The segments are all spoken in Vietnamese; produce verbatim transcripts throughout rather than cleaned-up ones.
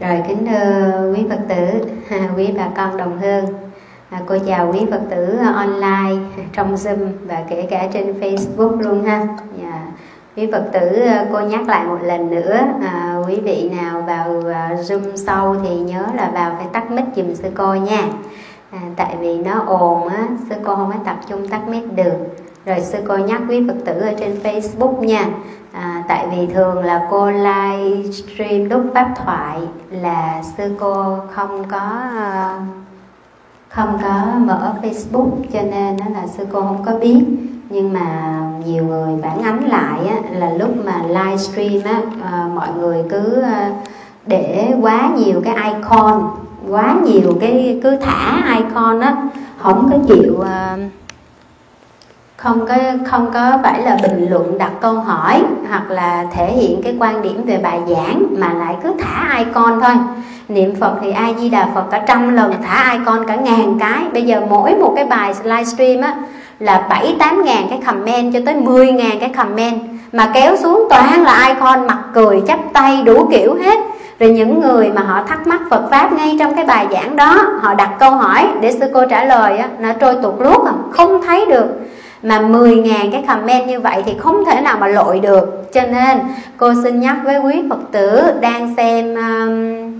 Rồi kính thưa quý Phật tử, quý bà con đồng hương, cô chào quý Phật tử online trong Zoom và kể cả trên Facebook luôn ha. Yeah. Quý Phật tử, cô nhắc lại một lần nữa, à, quý vị nào vào Zoom sau thì nhớ là vào phải tắt mic giùm sư cô nha. À, tại vì nó ồn á, sư cô không có tập trung tắt mic được. Rồi sư cô nhắc quý Phật tử ở trên Facebook nha. À, tại vì thường là cô livestream lúc pháp thoại là sư cô không có không có mở Facebook, cho nên đó là sư cô không có biết. Nhưng mà nhiều người phản ánh lại á, là lúc mà livestream á, à, mọi người cứ để quá nhiều cái icon, quá nhiều cái cứ thả icon á, không có chịu uh, không có không có phải là bình luận, đặt câu hỏi hoặc là thể hiện cái quan điểm về bài giảng, mà lại cứ thả icon thôi. Niệm Phật thì A Di Đà Phật cả trăm lần, thả icon cả ngàn cái. Bây giờ mỗi một cái bài livestream á là bảy tám ngàn cái comment cho tới mười ngàn cái comment, mà kéo xuống toàn là icon mặt cười, chắp tay đủ kiểu hết. Rồi những người mà họ thắc mắc Phật Pháp ngay trong cái bài giảng đó, họ đặt câu hỏi để sư cô trả lời á, nó trôi tuột lút, không thấy được. Mà mười ngàn cái comment như vậy thì không thể nào mà lội được. Cho nên cô xin nhắc với quý Phật tử đang xem um,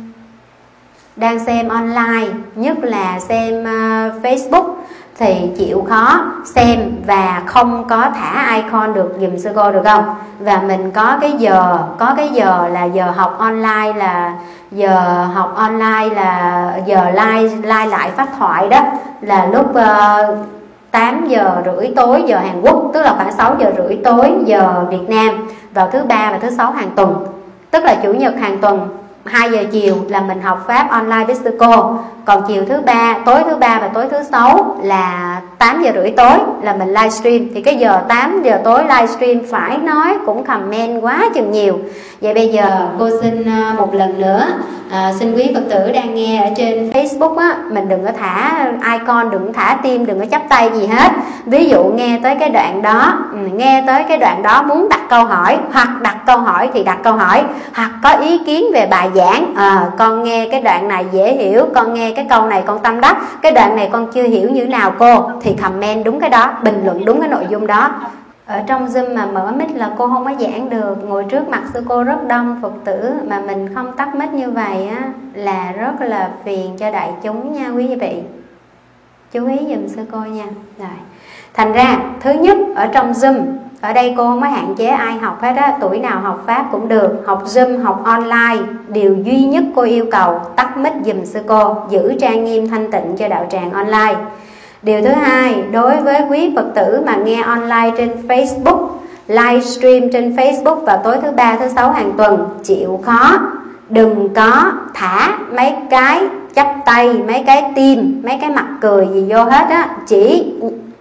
đang xem online, nhất là xem uh, Facebook, thì chịu khó xem và không có thả icon được giùm sư cô được không? Và mình có cái giờ, có cái giờ là giờ học online, là giờ học online là giờ live live lại pháp thoại đó, là lúc uh, tám giờ rưỡi tối giờ Hàn Quốc, tức là khoảng sáu giờ rưỡi tối giờ Việt Nam, vào thứ ba và thứ sáu hàng tuần, tức là chủ nhật hàng tuần hai giờ chiều là mình học pháp online với sư cô. Còn chiều thứ ba, tối thứ ba và tối thứ sáu là tám giờ rưỡi tối là mình livestream. Thì cái giờ tám giờ tối livestream phải nói cũng comment quá chừng nhiều. Vậy bây giờ cô xin một lần nữa à, xin quý Phật tử đang nghe ở trên Facebook á, mình đừng có thả icon, đừng có thả tim, đừng có chắp tay gì hết. Ví dụ nghe tới cái đoạn đó, nghe tới cái đoạn đó muốn đặt câu hỏi, hoặc đặt câu hỏi thì đặt câu hỏi, hoặc có ý kiến về bài giảng, à, con nghe cái đoạn này dễ hiểu, con nghe cái câu này con tâm đắc, cái đoạn này con chưa hiểu như nào cô, thì comment đúng cái đó, bình luận đúng cái nội dung đó. Ở trong Zoom mà mở mic là cô không có giảng được, ngồi trước mặt sư cô rất đông Phật tử mà mình không tắt mic như vậy á là rất là phiền cho đại chúng nha quý vị. Chú ý giùm sư cô nha. Rồi. Thành ra thứ nhất, ở trong Zoom, ở đây cô không có hạn chế ai học hết á, tuổi nào học Pháp cũng được, học Zoom, học online. Điều duy nhất cô yêu cầu tắt mic giùm sư cô, giữ trang nghiêm thanh tịnh cho đạo tràng online. Điều thứ hai, đối với quý Phật tử mà nghe online trên Facebook, livestream trên Facebook vào tối thứ ba, thứ sáu hàng tuần, chịu khó, đừng có thả mấy cái chắp tay, mấy cái tim, mấy cái mặt cười gì vô hết á, chỉ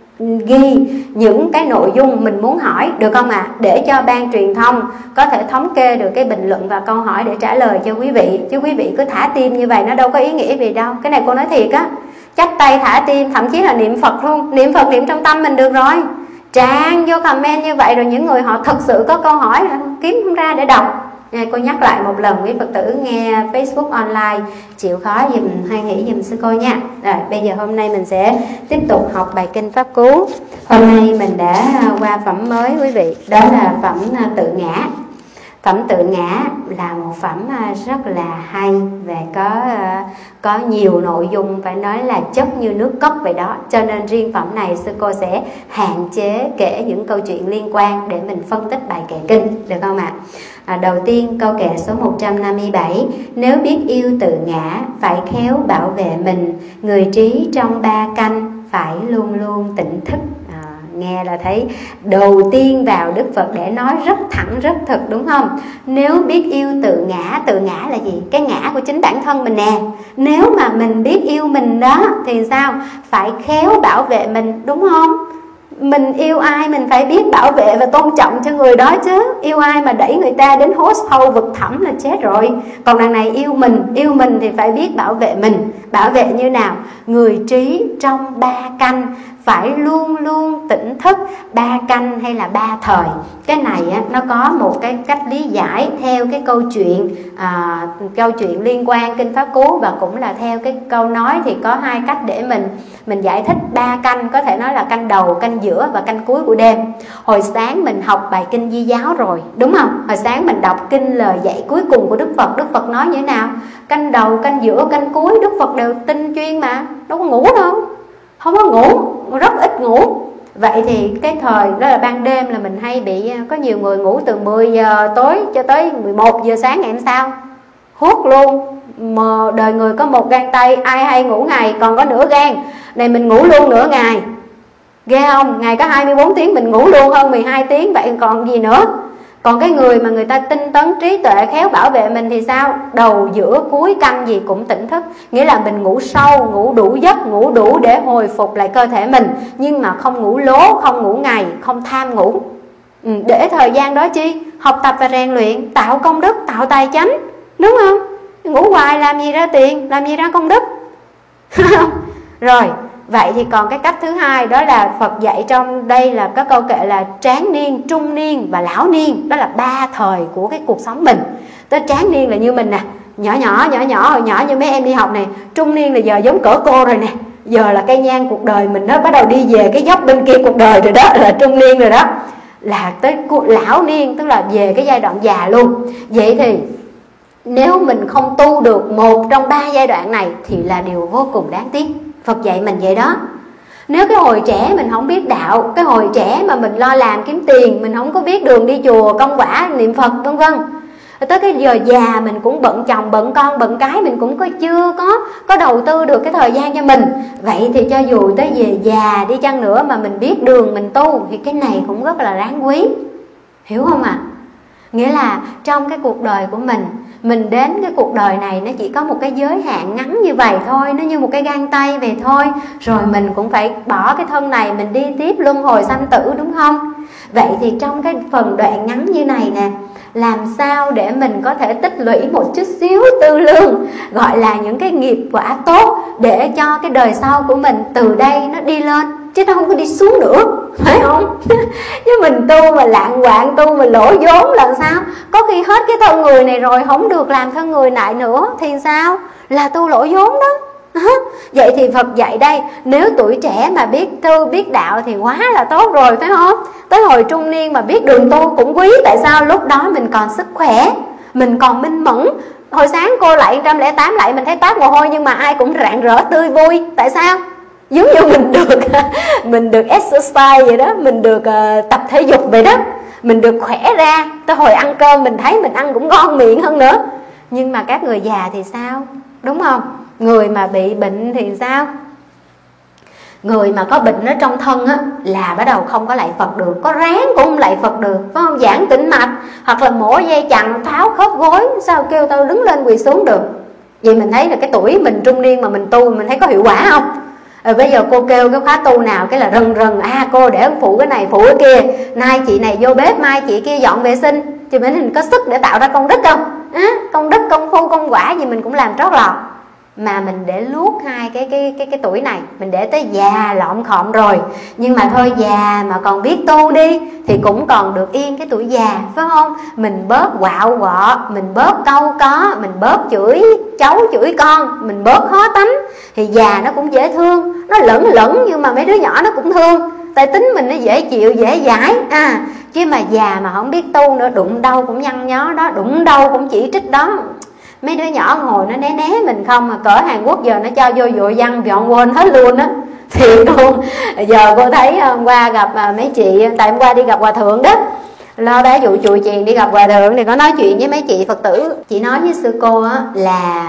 ghi những cái nội dung mình muốn hỏi, được không ạ? À? Để cho ban truyền thông có thể thống kê được cái bình luận và câu hỏi để trả lời cho quý vị. Chứ quý vị cứ thả tim như vậy nó đâu có ý nghĩa gì đâu. Cái này cô nói thiệt á, chắp tay thả tim, thậm chí là niệm Phật luôn, niệm Phật niệm trong tâm mình được rồi. Tràn vô comment như vậy rồi những người họ thật sự có câu hỏi kiếm không ra để đọc. Nha, cô nhắc lại một lần, quý Phật tử nghe Facebook online chịu khó dùm, hay nghĩ dùm sư cô nha. Rồi bây giờ hôm nay mình sẽ tiếp tục học bài kinh Pháp Cú. Hôm nay mình đã qua phẩm mới quý vị, đó là phẩm tự ngã. Phẩm tự ngã là một phẩm rất là hay và có có nhiều nội dung phải nói là chất như nước cất vậy đó. Cho nên riêng phẩm này sư cô sẽ hạn chế kể những câu chuyện liên quan để mình phân tích bài kệ kinh, được không ạ? À, đầu tiên câu kệ số một trăm năm mươi bảy. Nếu biết yêu tự ngã, phải khéo bảo vệ mình, người trí trong ba canh, phải luôn luôn tỉnh thức. À, nghe là thấy đầu tiên vào Đức Phật để nói rất thẳng rất thực, đúng không? Nếu biết yêu tự ngã, tự ngã là gì? Cái ngã của chính bản thân mình nè. Nếu mà mình biết yêu mình đó thì sao? Phải khéo bảo vệ mình, đúng không? Mình yêu ai mình phải biết bảo vệ và tôn trọng cho người đó chứ. Yêu ai mà đẩy người ta đến hố sâu vực thẳm là chết rồi. Còn đằng này yêu mình, yêu mình thì phải biết bảo vệ mình. Bảo vệ như nào? Người trí trong ba canh, phải luôn luôn tỉnh thức ba canh hay là ba thời. Cái này á, nó có một cái cách lý giải theo cái câu chuyện à, câu chuyện liên quan Kinh Pháp Cú, và cũng là theo cái câu nói thì có hai cách để mình mình giải thích ba canh, có thể nói là canh đầu, canh giữa và canh cuối của đêm. Hồi sáng mình học bài kinh Di Giáo rồi, đúng không? Hồi sáng mình đọc kinh lời dạy cuối cùng của Đức Phật. Đức Phật nói như thế nào? Canh đầu, canh giữa, canh cuối, Đức Phật đều tinh chuyên mà, đâu có ngủ đâu, không có ngủ, rất ít ngủ. Vậy thì cái thời đó là ban đêm là mình hay bị, có nhiều người ngủ từ mười giờ tối cho tới mười một giờ sáng ngày hôm sau, hút luôn. Mà đời người có một gang tay, ai hay ngủ ngày còn có nửa gang, này mình ngủ luôn nửa ngày, ghê không? Ngày có hai mươi bốn tiếng mình ngủ luôn hơn mười hai tiếng, vậy còn gì nữa. Còn cái người mà người ta tinh tấn trí tuệ khéo bảo vệ mình thì sao? Đầu giữa cuối canh gì cũng tỉnh thức. Nghĩa là mình ngủ sâu, ngủ đủ giấc, ngủ đủ để hồi phục lại cơ thể mình, nhưng mà không ngủ lố, không ngủ ngày, không tham ngủ. ừ, Để thời gian đó chi? Học tập và rèn luyện, tạo công đức, tạo tài chánh, đúng không? Ngủ hoài làm gì ra tiền, làm gì ra công đức. Rồi, vậy thì còn cái cách thứ hai, đó là Phật dạy trong đây là có câu kệ là tráng niên, trung niên và lão niên. Đó là ba thời của cái cuộc sống mình. Tới tráng niên là như mình nè, nhỏ nhỏ nhỏ nhỏ hồi nhỏ như mấy em đi học này. Trung niên là giờ giống cỡ cô rồi nè, giờ là cây nhang cuộc đời mình nó bắt đầu đi về cái dốc bên kia cuộc đời rồi đó, là trung niên rồi đó. Là tới lão niên, tức là về cái giai đoạn già luôn. Vậy thì nếu mình không tu được một trong ba giai đoạn này thì là điều vô cùng đáng tiếc. Phật dạy mình vậy đó. Nếu cái hồi trẻ mình không biết đạo, cái hồi trẻ mà mình lo làm kiếm tiền, mình không có biết đường đi chùa, công quả, niệm Phật vân vân, tới cái giờ già mình cũng bận chồng, bận con, bận cái, mình cũng có chưa có có đầu tư được cái thời gian cho mình. Vậy thì cho dù tới về già đi chăng nữa mà mình biết đường mình tu thì cái này cũng rất là đáng quý. Hiểu không ạ? À? Nghĩa là trong cái cuộc đời của mình, mình đến cái cuộc đời này nó chỉ có một cái giới hạn ngắn như vậy thôi, nó như một cái gang tay về thôi. Rồi mình cũng phải bỏ cái thân này, mình đi tiếp luân hồi sanh tử, đúng không? Vậy thì trong cái phần đoạn ngắn như này nè, làm sao để mình có thể tích lũy một chút xíu tư lương, gọi là những cái nghiệp quả tốt, để cho cái đời sau của mình từ đây nó đi lên, chứ nó không có đi xuống nữa, phải không? Chứ mình tu mà lạng quạng, tu mà lỗ vốn là sao? Có khi hết cái thân người này rồi không được làm thân người lại nữa thì sao? Là tu lỗ vốn đó. Vậy thì Phật dạy đây, nếu tuổi trẻ mà biết tu biết đạo thì quá là tốt rồi, phải không? Tới hồi trung niên mà biết đường tu cũng quý. Tại sao? Lúc đó mình còn sức khỏe, mình còn minh mẫn. Hồi sáng cô lại một trăm lẻ tám lại mình thấy toát mồ hôi, nhưng mà ai cũng rạng rỡ tươi vui. Tại sao? Giống như mình được mình được exercise vậy đó, mình được uh, tập thể dục vậy đó, mình được khỏe ra. Tới hồi ăn cơm mình thấy mình ăn cũng ngon miệng hơn nữa. Nhưng mà các người già thì sao? Đúng không? Người mà bị bệnh thì sao? Người mà có bệnh ở trong thân á, là bắt đầu không có lạy Phật được, có ráng cũng không lạy Phật được, phải không? Giãn tĩnh mạch, hoặc là mổ dây chằng, tháo khớp gối, sao kêu tao đứng lên quỳ xuống được? Vậy mình thấy là cái tuổi mình trung niên mà mình tu, mình thấy có hiệu quả không? Rồi bây giờ cô kêu cái khóa tu nào cái là rần rần, à cô để phụ cái này, phụ cái kia, nay chị này vô bếp, mai chị kia dọn vệ sinh. Thì mình có sức để tạo ra công đức không? À, công đức, công phu, công quả gì mình cũng làm trót lọt. Mà mình để luốt hai cái cái cái cái tuổi này, mình để tới già lọm khọm rồi. Nhưng mà thôi, già mà còn biết tu đi thì cũng còn được yên cái tuổi già, phải không? Mình bớt quạo quọ, mình bớt câu có, mình bớt chửi cháu chửi con, mình bớt khó tánh, thì già nó cũng dễ thương. Nó lẫn lẫn nhưng mà mấy đứa nhỏ nó cũng thương, tại tính mình nó dễ chịu, dễ dãi à. Chứ mà già mà không biết tu nữa, đụng đâu cũng nhăn nhó đó, đụng đâu cũng chỉ trích đó. Mấy đứa nhỏ ngồi nó né né mình không, mà cỡ Hàn Quốc giờ nó cho vô dội văn dọn quên hết luôn á. Thì cô giờ cô thấy hôm qua gặp mấy chị, tại hôm qua đi gặp hòa thượng đó, lo đá dụ chùi chiền đi gặp hòa thượng thì có nói chuyện với mấy chị Phật tử. Chị nói với sư cô á là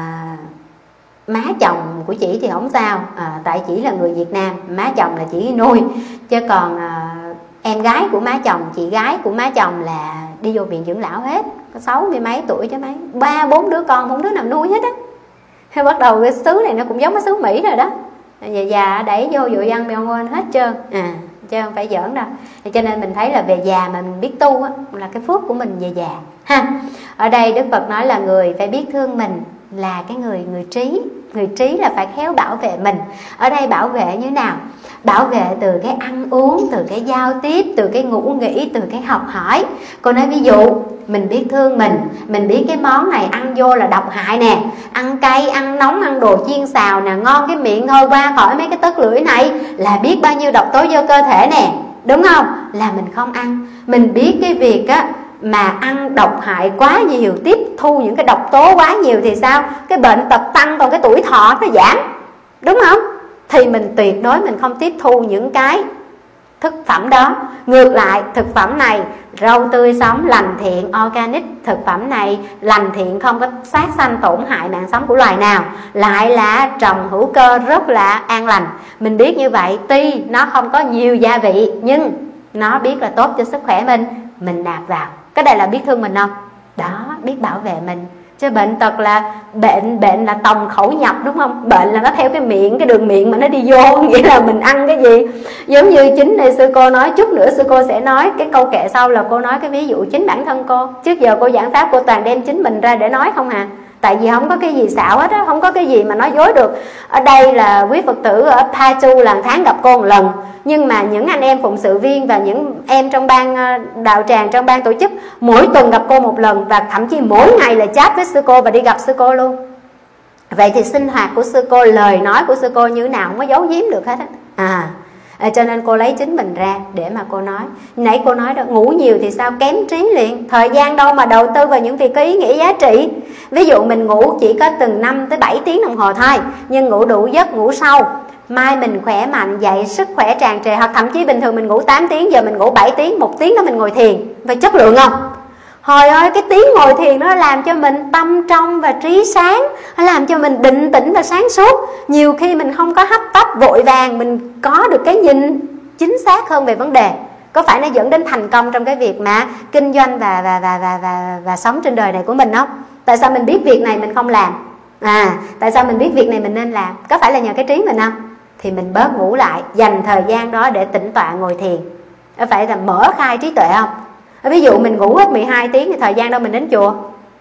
má chồng của chị thì không sao, à, tại chỉ là người Việt Nam, má chồng là chỉ nuôi, chứ còn à, em gái của má chồng, chị gái của má chồng là đi vô viện dưỡng lão hết, có sáu mươi mấy tuổi chứ mấy, ba bốn đứa con không đứa nào nuôi hết á. Bắt đầu cái xứ này nó cũng giống cái xứ Mỹ rồi đó, già già đẩy vô dụ văn bèo quên hết trơn à, chứ không phải giỡn đâu. Thì cho nên mình thấy là về già mà mình biết tu á, là cái phước của mình về già ha. Ở đây Đức Phật nói là người phải biết thương mình, là cái người người trí. Người trí là phải khéo bảo vệ mình. Ở đây bảo vệ như nào? Bảo vệ từ cái ăn uống, từ cái giao tiếp, từ cái ngủ nghỉ, từ cái học hỏi. Cô nói ví dụ mình biết thương mình, mình biết cái món này ăn vô là độc hại nè, ăn cay, ăn nóng, ăn đồ chiên xào nè, ngon cái miệng thôi, qua khỏi mấy cái tấc lưỡi này là biết bao nhiêu độc tố vô cơ thể nè, đúng không? Là mình không ăn. Mình biết cái việc á mà ăn độc hại quá nhiều, tiếp thu những cái độc tố quá nhiều thì sao? Cái bệnh tật tăng, còn cái tuổi thọ nó giảm, đúng không? Thì mình tuyệt đối mình không tiếp thu những cái thực phẩm đó. Ngược lại, thực phẩm này rau tươi sống, lành thiện, organic, thực phẩm này lành thiện, không có sát sanh tổn hại mạng sống của loài nào, lại là trồng hữu cơ rất là an lành. Mình biết như vậy, tuy nó không có nhiều gia vị nhưng nó biết là tốt cho sức khỏe mình, mình nạp vào. Cái đây là biết thương mình không? Đó, biết bảo vệ mình. Chứ bệnh tật là bệnh bệnh là tòng khẩu nhập, đúng không? Bệnh là nó theo cái miệng, cái đường miệng mà nó đi vô, nghĩa là mình ăn cái gì. Giống như chính đây sư cô nói, chút nữa sư cô sẽ nói cái câu kệ sau là cô nói cái ví dụ chính bản thân cô. Trước giờ cô giảng pháp cô toàn đem chính mình ra để nói không à. Tại vì không có cái gì xạo hết á, không có cái gì mà nói dối được. Ở đây là quý Phật tử ở Paju là tháng gặp cô một lần, nhưng mà những anh em phụng sự viên và những em trong ban đạo tràng, trong ban tổ chức mỗi tuần gặp cô một lần, và thậm chí mỗi ngày là chat với sư cô và đi gặp sư cô luôn. Vậy thì sinh hoạt của sư cô, lời nói của sư cô như thế nào không có giấu giếm được hết á. À, cho nên cô lấy chính mình ra để mà cô nói. Nãy cô nói đó, ngủ nhiều thì sao? Kém trí liền. Thời gian đâu mà đầu tư vào những việc có ý nghĩa giá trị. Ví dụ mình ngủ chỉ có từng năm tới bảy tiếng đồng hồ thôi, nhưng ngủ đủ giấc, ngủ sâu, mai mình khỏe mạnh, dậy sức khỏe tràn trề. Hoặc thậm chí bình thường mình ngủ tám tiếng, giờ mình ngủ bảy tiếng, một tiếng đó mình ngồi thiền. Phải chất lượng không? Hồi ơi, cái tiếng ngồi thiền nó làm cho mình tâm trong và trí sáng, nó làm cho mình định tĩnh và sáng suốt. Nhiều khi mình không có hấp tấp vội vàng, mình có được cái nhìn chính xác hơn về vấn đề. Có phải nó dẫn đến thành công trong cái việc mà kinh doanh và và và và và, và sống trên đời này của mình không? Tại sao mình biết việc này mình không làm? À, tại sao mình biết việc này mình nên làm? Có phải là nhờ cái trí mình không? Thì mình bớt ngủ lại, dành thời gian đó để tĩnh tọa ngồi thiền. Có phải là mở khai trí tuệ không? Ví dụ mình ngủ hết mười hai tiếng thì thời gian đâu mình đến chùa?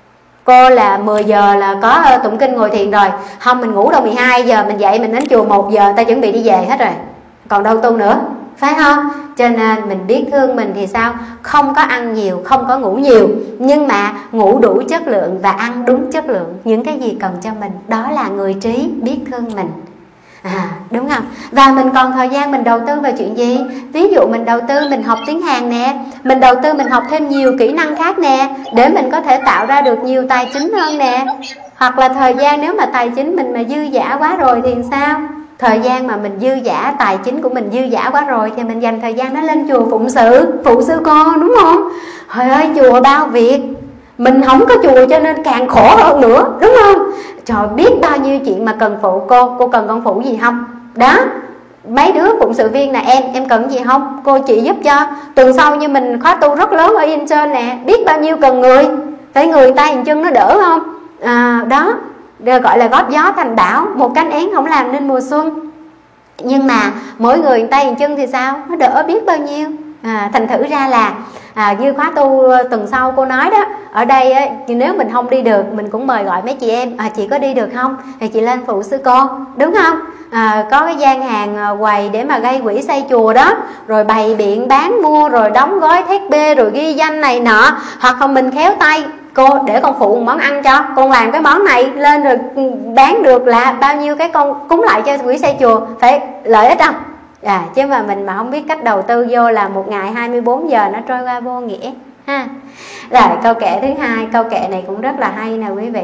Cô là mười giờ là có tụng kinh ngồi thiền rồi. Không, mình ngủ đâu mười hai giờ, mình dậy mình đến chùa một giờ, ta chuẩn bị đi về hết rồi, còn đâu tu nữa, phải không? Cho nên mình biết thương mình thì sao? Không có ăn nhiều, không có ngủ nhiều, nhưng mà ngủ đủ chất lượng và ăn đúng chất lượng, những cái gì cần cho mình. Đó là người trí biết thương mình. À, đúng không? Và mình còn thời gian mình đầu tư vào chuyện gì? Ví dụ mình đầu tư mình học tiếng Hàn nè, mình đầu tư mình học thêm nhiều kỹ năng khác nè, để mình có thể tạo ra được nhiều tài chính hơn nè. Hoặc là thời gian nếu mà tài chính mình mà dư dả quá rồi thì sao? Thời gian mà mình dư dả, tài chính của mình dư dả quá rồi thì mình dành thời gian đó lên chùa phụng sự, phụ sư con, đúng không? Trời ơi, chùa bao việc, mình không có chùa cho nên càng khổ hơn nữa, đúng không? Trời, biết bao nhiêu chuyện mà cần phụ. Cô, cô cần con phụ gì không? Đó, mấy đứa phụng sự viên nè, em, em cần gì không? Cô chị giúp cho. Tuần sau như mình khóa tu rất lớn ở Incheon nè, biết bao nhiêu cần người, phải người tay hình chân nó đỡ không? À, đó, gọi là góp gió thành bão, một cánh én không làm nên mùa xuân. Nhưng mà mỗi người tay hình chân thì sao? Nó đỡ biết bao nhiêu. À, thành thử ra là à, như khóa tu tuần sau cô nói đó, ở đây á, nếu mình không đi được mình cũng mời gọi mấy chị em, à, chị có đi được không thì chị lên phụ sư cô, đúng không? À, có cái gian hàng quầy để mà gây quỹ xây chùa đó, rồi bày biện bán mua, rồi đóng gói thét bê, rồi ghi danh này nọ. Hoặc không mình khéo tay, cô để con phụ một món ăn cho, con làm cái món này lên rồi bán được là bao nhiêu cái con cúng lại cho quỹ xây chùa, phải lợi ích không? À, chứ mà mình mà không biết cách đầu tư vô là một ngày hai mươi bốn giờ nó trôi qua vô nghĩa ha. Rồi câu kệ thứ hai, câu kệ này cũng rất là hay nè quý vị.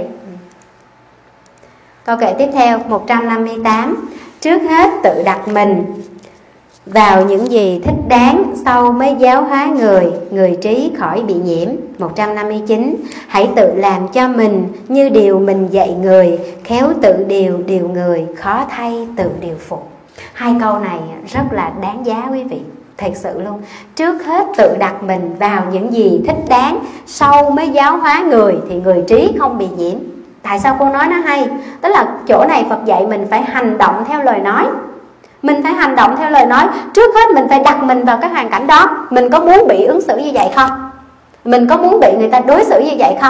Câu kệ tiếp theo một trăm năm mươi tám. Trước hết tự đặt mình vào những gì thích đáng, sau mới giáo hóa người, người trí khỏi bị nhiễm. Một trăm năm mươi chín. Hãy tự làm cho mình như điều mình dạy người, khéo tự điều điều người, khó thay tự điều phục. Hai câu này rất là đáng giá quý vị, thật sự luôn. Trước hết tự đặt mình vào những gì thích đáng, sau mới giáo hóa người thì người trí không bị nhiễm. Tại sao cô nói nó hay? Tức là chỗ này Phật dạy mình phải hành động theo lời nói. Mình phải hành động theo lời nói. Trước hết mình phải đặt mình vào cái hoàn cảnh đó. Mình có muốn bị ứng xử như vậy không? Mình có muốn bị người ta đối xử như vậy không?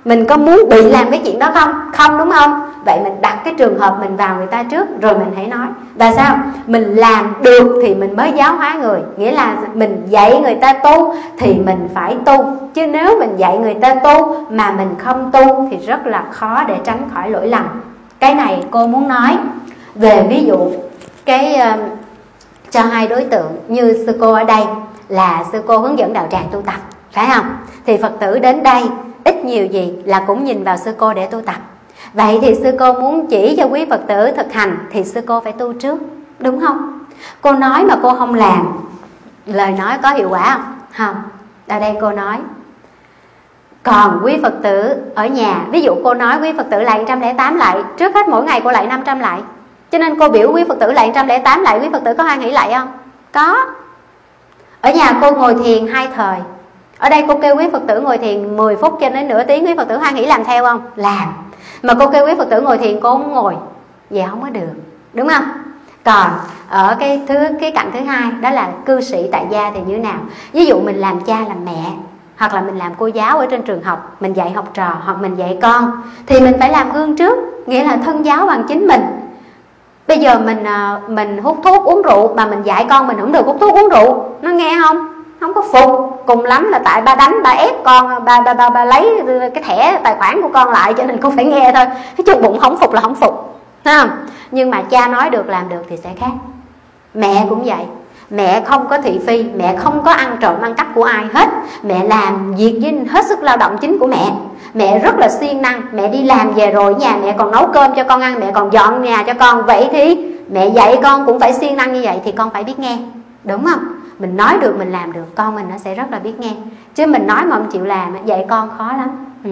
Mình có muốn bị làm cái chuyện đó không? Không, đúng không? Vậy mình đặt cái trường hợp mình vào người ta trước, rồi mình hãy nói. Và sao? Mình làm được thì mình mới giáo hóa người. Nghĩa là mình dạy người ta tu thì mình phải tu. Chứ nếu mình dạy người ta tu mà mình không tu thì rất là khó để tránh khỏi lỗi lầm. Cái này cô muốn nói về ví dụ cái uh, cho hai đối tượng như sư cô ở đây là sư cô hướng dẫn đạo tràng tu tập, phải không? Thì Phật tử đến đây ít nhiều gì là cũng nhìn vào sư cô để tu tập. Vậy thì sư cô muốn chỉ cho quý Phật tử thực hành thì sư cô phải tu trước, đúng không? Cô nói mà cô không làm, lời nói có hiệu quả không? Không. Ở đây cô nói. Còn quý Phật tử ở nhà, ví dụ cô nói quý Phật tử lại một trăm lẻ tám lại, trước hết mỗi ngày cô lại năm trăm lại. Cho nên cô biểu quý Phật tử lại một trăm lẻ tám lại, quý Phật tử có hoan hỷ lại không? Có. Ở nhà cô ngồi thiền hai thời. Ở đây cô kêu quý Phật tử ngồi thiền mười phút cho đến nửa tiếng, quý Phật tử hoan hỷ làm theo không? Làm. Mà cô kêu quý Phật tử ngồi thiền cô không ngồi, vậy không có được, đúng không? Còn ở cái thứ cái cạnh thứ hai đó là cư sĩ tại gia thì như thế nào? Ví dụ mình làm cha làm mẹ, hoặc là mình làm cô giáo ở trên trường học, mình dạy học trò hoặc mình dạy con, thì mình phải làm gương trước, nghĩa là thân giáo bằng chính mình. Bây giờ mình mình hút thuốc uống rượu mà mình dạy con mình không được hút thuốc uống rượu, nó nghe không? Không có phục. Cùng lắm là tại ba đánh, ba ép con, ba, ba, ba, ba lấy cái thẻ tài khoản của con lại cho nên con phải nghe thôi. Cái chung bụng không phục là không phục, thấy không? Nhưng mà cha nói được làm được thì sẽ khác. Mẹ cũng vậy. Mẹ không có thị phi, mẹ không có ăn trộm ăn cắp của ai hết. Mẹ làm việc với hết sức lao động chính của mẹ. Mẹ rất là siêng năng. Mẹ đi làm về rồi nhà mẹ còn nấu cơm cho con ăn, mẹ còn dọn nhà cho con. Vậy thì mẹ dạy con cũng phải siêng năng như vậy thì con phải biết nghe, đúng không? Mình nói được mình làm được, con mình nó sẽ rất là biết nghe. Chứ mình nói mà không chịu làm, dạy con khó lắm. ừ.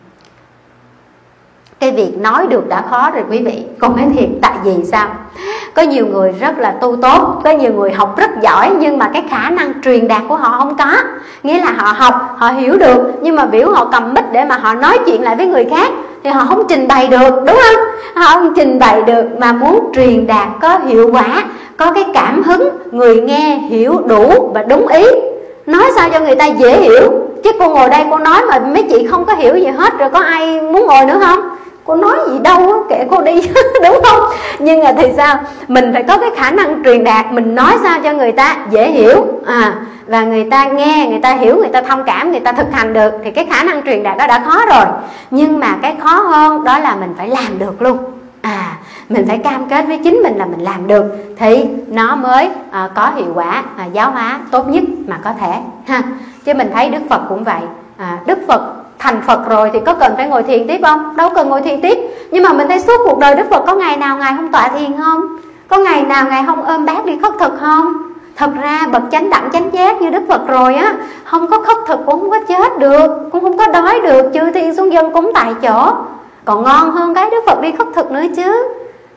Cái việc nói được đã khó rồi quý vị. Con nói thiệt, tại vì sao? Có nhiều người rất là tu tốt, có nhiều người học rất giỏi, nhưng mà cái khả năng truyền đạt của họ không có. Nghĩa là họ học, họ hiểu được, nhưng mà biểu họ cầm mic để mà họ nói chuyện lại với người khác thì họ không trình bày được, đúng không? Họ không trình bày được. Mà muốn truyền đạt có hiệu quả, có cái cảm hứng, người nghe hiểu đủ và đúng ý, nói sao cho người ta dễ hiểu. Chứ cô ngồi đây cô nói mà mấy chị không có hiểu gì hết, rồi có ai muốn ngồi nữa không? Cô nói gì đâu, kệ cô đi, đúng không? Nhưng mà thì sao? Mình phải có cái khả năng truyền đạt, mình nói sao cho người ta dễ hiểu, à, và người ta nghe, người ta hiểu, người ta thông cảm, người ta thực hành được, thì cái khả năng truyền đạt đó đã khó rồi. Nhưng mà cái khó hơn đó là mình phải làm được luôn. À, mình phải cam kết với chính mình là mình làm được thì nó mới à, có hiệu quả à, giáo hóa tốt nhất mà có thể ha. Chứ mình thấy Đức Phật cũng vậy. à, Đức Phật thành Phật rồi thì có cần phải ngồi thiền tiếp không? Đâu cần ngồi thiền tiếp. Nhưng mà mình thấy suốt cuộc đời Đức Phật có ngày nào Ngài không tọa thiền không? Có ngày nào Ngài không ôm bát đi khất thực không? Thật ra bậc chánh đẳng chánh giác như Đức Phật rồi á, không có khất thực cũng không có chết được, cũng không có đói được, chư thiên xuống dân cúng tại chỗ. Còn ngon hơn cái Đức Phật đi khất thực nữa chứ.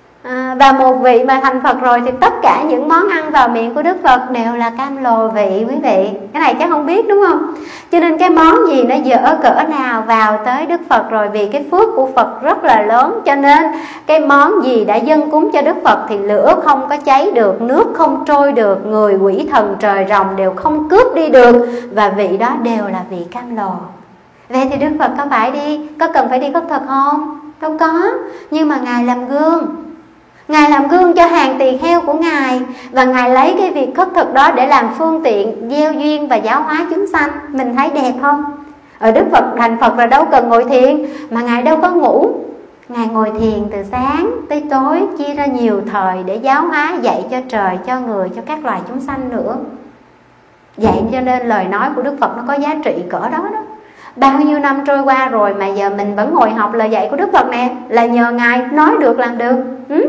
à, Và một vị mà thành Phật rồi thì tất cả những món ăn vào miệng của Đức Phật đều là cam lồ vị, quý vị. Cái này chắc không biết đúng không? Cho nên cái món gì nó dở cỡ nào vào tới Đức Phật rồi, vì cái phước của Phật rất là lớn, cho nên cái món gì đã dâng cúng cho Đức Phật thì lửa không có cháy được, nước không trôi được, người quỷ thần trời rồng đều không cướp đi được, và vị đó đều là vị cam lồ. Vậy thì Đức Phật có phải đi, có cần phải đi khất thực không? Đâu có. Nhưng mà Ngài làm gương. Ngài làm gương cho hàng tỳ kheo của Ngài, và Ngài lấy cái việc khất thực đó để làm phương tiện gieo duyên và giáo hóa chúng sanh. Mình thấy đẹp không? Ở Đức Phật thành Phật rồi đâu cần ngồi thiền, mà Ngài đâu có ngủ. Ngài ngồi thiền từ sáng tới tối, chia ra nhiều thời để giáo hóa, dạy cho trời, cho người, cho các loài chúng sanh nữa. Vậy cho nên lời nói của Đức Phật nó có giá trị cỡ đó đó. Bao nhiêu năm trôi qua rồi mà giờ mình vẫn ngồi học lời dạy của Đức Phật nè, là nhờ Ngài nói được làm được. ừ?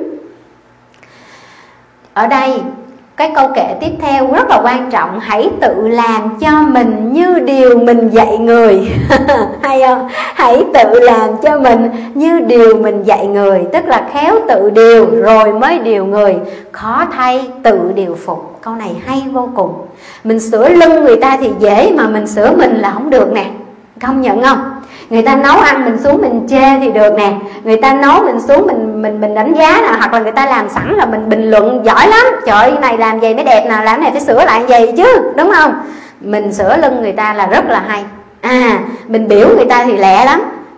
Ở đây cái câu kệ tiếp theo rất là quan trọng. Hãy tự làm cho mình như điều mình dạy người. Hay không? Hãy tự làm cho mình như điều mình dạy người. Tức là khéo tự điều rồi mới điều người, khó thay tự điều phục. Câu này hay vô cùng. Mình sửa lưng người ta thì dễ, mà mình sửa mình là không được nè. Công nhận không? Người ta nấu ăn mình xuống mình chê thì được nè. Người ta nấu mình xuống mình mình mình đánh giá nè, hoặc là người ta làm sẵn là mình bình luận giỏi lắm. Trời ơi, cái này làm vậy mới đẹp nè, làm cái này phải sửa lại vậy chứ, đúng không? Mình sửa lưng người ta là rất là hay. À, mình biểu người ta thì lẹ lắm.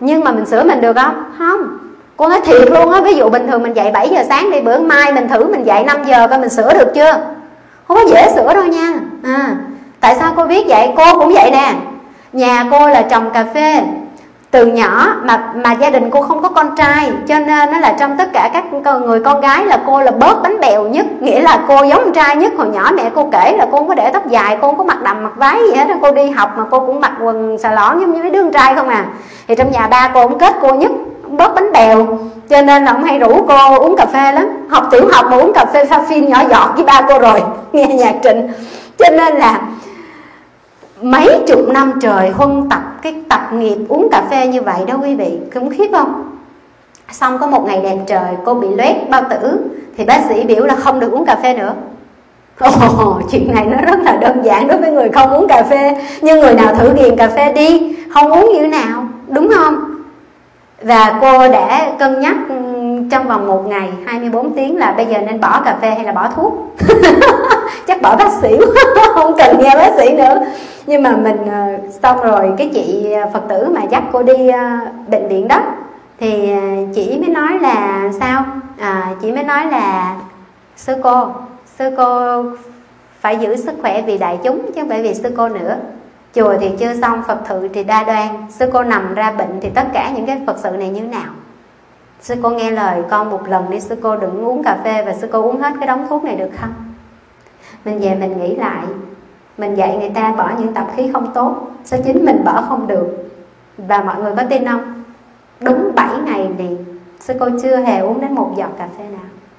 Nhưng mà mình sửa mình được không? Không. Cô nói thiệt luôn á, ví dụ bình thường mình dậy bảy giờ sáng đi, bữa mai mình thử mình dậy năm giờ coi mình sửa được chưa. Không có dễ sửa đâu nha. À, tại sao cô biết vậy? Cô cũng vậy nè. Nhà cô là trồng cà phê từ nhỏ, mà mà gia đình cô không có con trai, cho nên nó là trong tất cả các người con gái là cô là bớt bánh bèo nhất, nghĩa là cô giống con trai nhất. Hồi nhỏ mẹ cô kể là cô không có để tóc dài, cô không có mặc đầm mặc váy gì hết, cô đi học mà cô cũng mặc quần xà lỏn giống như mấy đứa con trai không à. Thì trong nhà ba cô cũng kết cô nhất, bớt bánh bèo, cho nên là ông hay rủ cô uống cà phê lắm. Học tiểu học mà uống cà phê pha phin nhỏ giọt với ba cô rồi nghe nhạc Trịnh. Cho nên là mấy chục năm trời huân tập cái tập nghiệp uống cà phê như vậy đó quý vị, khủng khiếp không? Xong có một ngày đẹp trời cô bị loét bao tử, thì bác sĩ biểu là không được uống cà phê nữa. Ồ, chuyện này nó rất là đơn giản đối với người không uống cà phê, nhưng người nào thử nghiền cà phê đi, không uống như thế nào, đúng không? Và cô đã cân nhắc trong vòng một ngày hai mươi bốn tiếng là bây giờ nên bỏ cà phê hay là bỏ thuốc. Chắc bỏ bác sĩ không cần nghe bác sĩ nữa. Nhưng mà mình xong rồi cái chị Phật tử mà dắt cô đi bệnh viện đó, thì chị mới nói là sao? À, chị mới nói là sư cô, sư cô phải giữ sức khỏe vì đại chúng chứ không phải vì sư cô nữa. Chùa thì chưa xong, Phật sự thì đa đoan. Sư cô nằm ra bệnh thì tất cả những cái Phật sự này như thế nào? Sư cô nghe lời con một lần đi, sư cô đừng uống cà phê và sư cô uống hết cái đống thuốc này được không? Mình về mình nghĩ lại, mình dạy người ta bỏ những tập khí không tốt, sao chính mình bỏ không được? Và mọi người có tin không? Đúng bảy ngày liền sư cô chưa hề uống đến một giọt cà phê nào.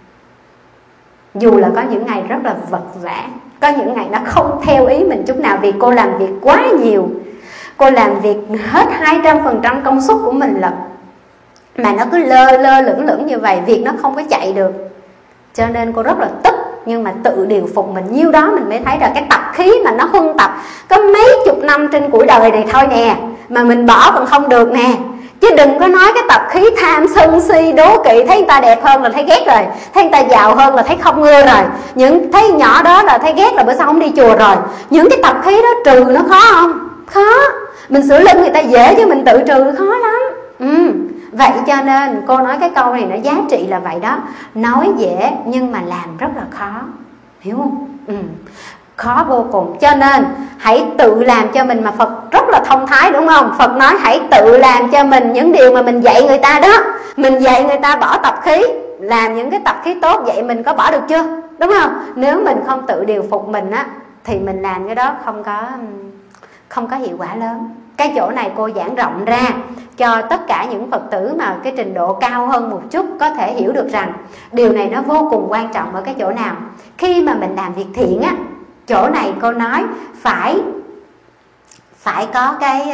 Dù là có những ngày rất là vật vã, có những ngày nó không theo ý mình chút nào, vì cô làm việc quá nhiều. Cô làm việc hết hai trăm phần trăm công suất của mình lận, mà nó cứ lơ lơ lửng lửng như vậy, việc nó không có chạy được. Cho nên cô rất là tức, nhưng mà tự điều phục mình nhiêu đó mình mới thấy là cái tập khí mà nó huân tập có mấy chục năm trên cuộc đời này thôi nè, mà mình bỏ còn không được nè. Chứ đừng có nói cái tập khí tham sân si đố kỵ, thấy người ta đẹp hơn là thấy ghét rồi, thấy người ta giàu hơn là thấy không ưa rồi, những thấy nhỏ đó là thấy ghét là bữa sau không đi chùa rồi. Những cái tập khí đó trừ nó khó không? Khó. Mình sửa lưng người ta dễ chứ mình tự trừ khó lắm. Ừ. Vậy cho nên cô nói cái câu này nó giá trị là vậy đó. Nói dễ nhưng mà làm rất là khó, hiểu không? Ừ. Khó vô cùng. Cho nên hãy tự làm cho mình, mà Phật rất là thông thái đúng không? Phật nói hãy tự làm cho mình những điều mà mình dạy người ta đó. Mình dạy người ta bỏ tập khí, làm những cái tập khí tốt, vậy mình có bỏ được chưa? Đúng không? Nếu mình không tự điều phục mình á, thì mình làm cái đó không có không có hiệu quả lớn. Cái chỗ này cô giảng rộng ra cho tất cả những Phật tử mà cái trình độ cao hơn một chút có thể hiểu được rằng điều này nó vô cùng quan trọng ở cái chỗ nào. Khi mà mình làm việc thiện á, chỗ này cô nói phải phải có cái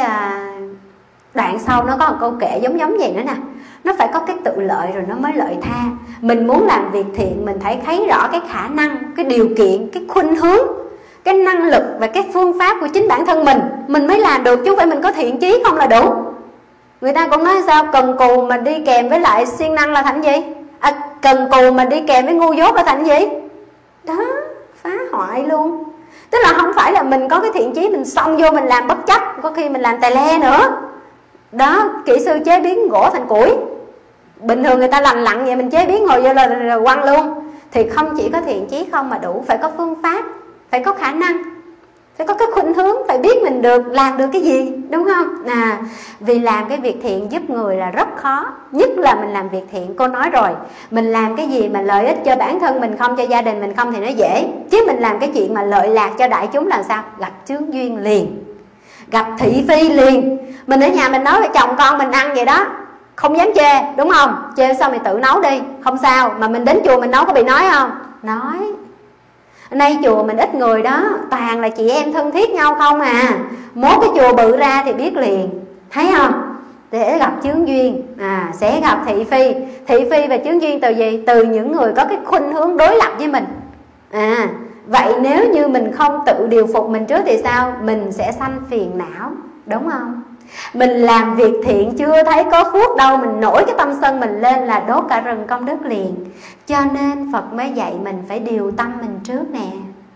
đoạn sau nó có một câu kệ giống giống vậy nữa nè. Nó phải có cái tự lợi rồi nó mới lợi tha. Mình muốn làm việc thiện, mình phải thấy rõ cái khả năng, cái điều kiện, cái khuynh hướng, cái năng lực và cái phương pháp của chính bản thân mình, mình mới làm được, chứ không phải mình có thiện chí không là đủ. Người ta cũng nói sao, cần cù mà đi kèm với lại siêng năng là thành gì? À, cần cù mà đi kèm với ngu dốt là thành gì? Đó, phá hoại luôn. Tức là không phải là mình có cái thiện chí mình xông vô mình làm bất chấp, có khi mình làm tè le nữa. Đó, kỹ sư chế biến gỗ thành củi, bình thường người ta lành lặn vậy, mình chế biến ngồi vô là, là, là quăng luôn. Thì không chỉ có thiện chí không mà đủ, phải có phương pháp, phải có khả năng, phải có cái khuynh hướng, phải biết mình được làm được cái gì, đúng không? À, vì làm cái việc thiện giúp người là rất khó, nhất là mình làm việc thiện. Cô nói rồi, mình làm cái gì mà lợi ích cho bản thân mình không, cho gia đình mình không thì nó dễ, chứ mình làm cái chuyện mà lợi lạc cho đại chúng là sao? Gặp chướng duyên liền, gặp thị phi liền. Mình ở nhà mình nói với chồng con mình ăn vậy đó, không dám chê, đúng không? Chê sao mày tự nấu đi, không sao. Mà mình đến chùa mình nấu có bị nói không? Nói. Nay chùa mình ít người đó, toàn là chị em thân thiết nhau không à. Mốt cái chùa bự ra thì biết liền, thấy không? Để gặp chướng duyên, à, sẽ gặp thị phi. Thị phi và chướng duyên từ gì? Từ những người có cái khuynh hướng đối lập với mình. À, vậy nếu như mình không tự điều phục mình trước thì sao? Mình sẽ sanh phiền não, đúng không? Mình làm việc thiện chưa thấy có phước đâu, mình nổi cái tâm sân mình lên là đốt cả rừng công đức liền. Cho nên Phật mới dạy mình phải điều tâm mình trước nè.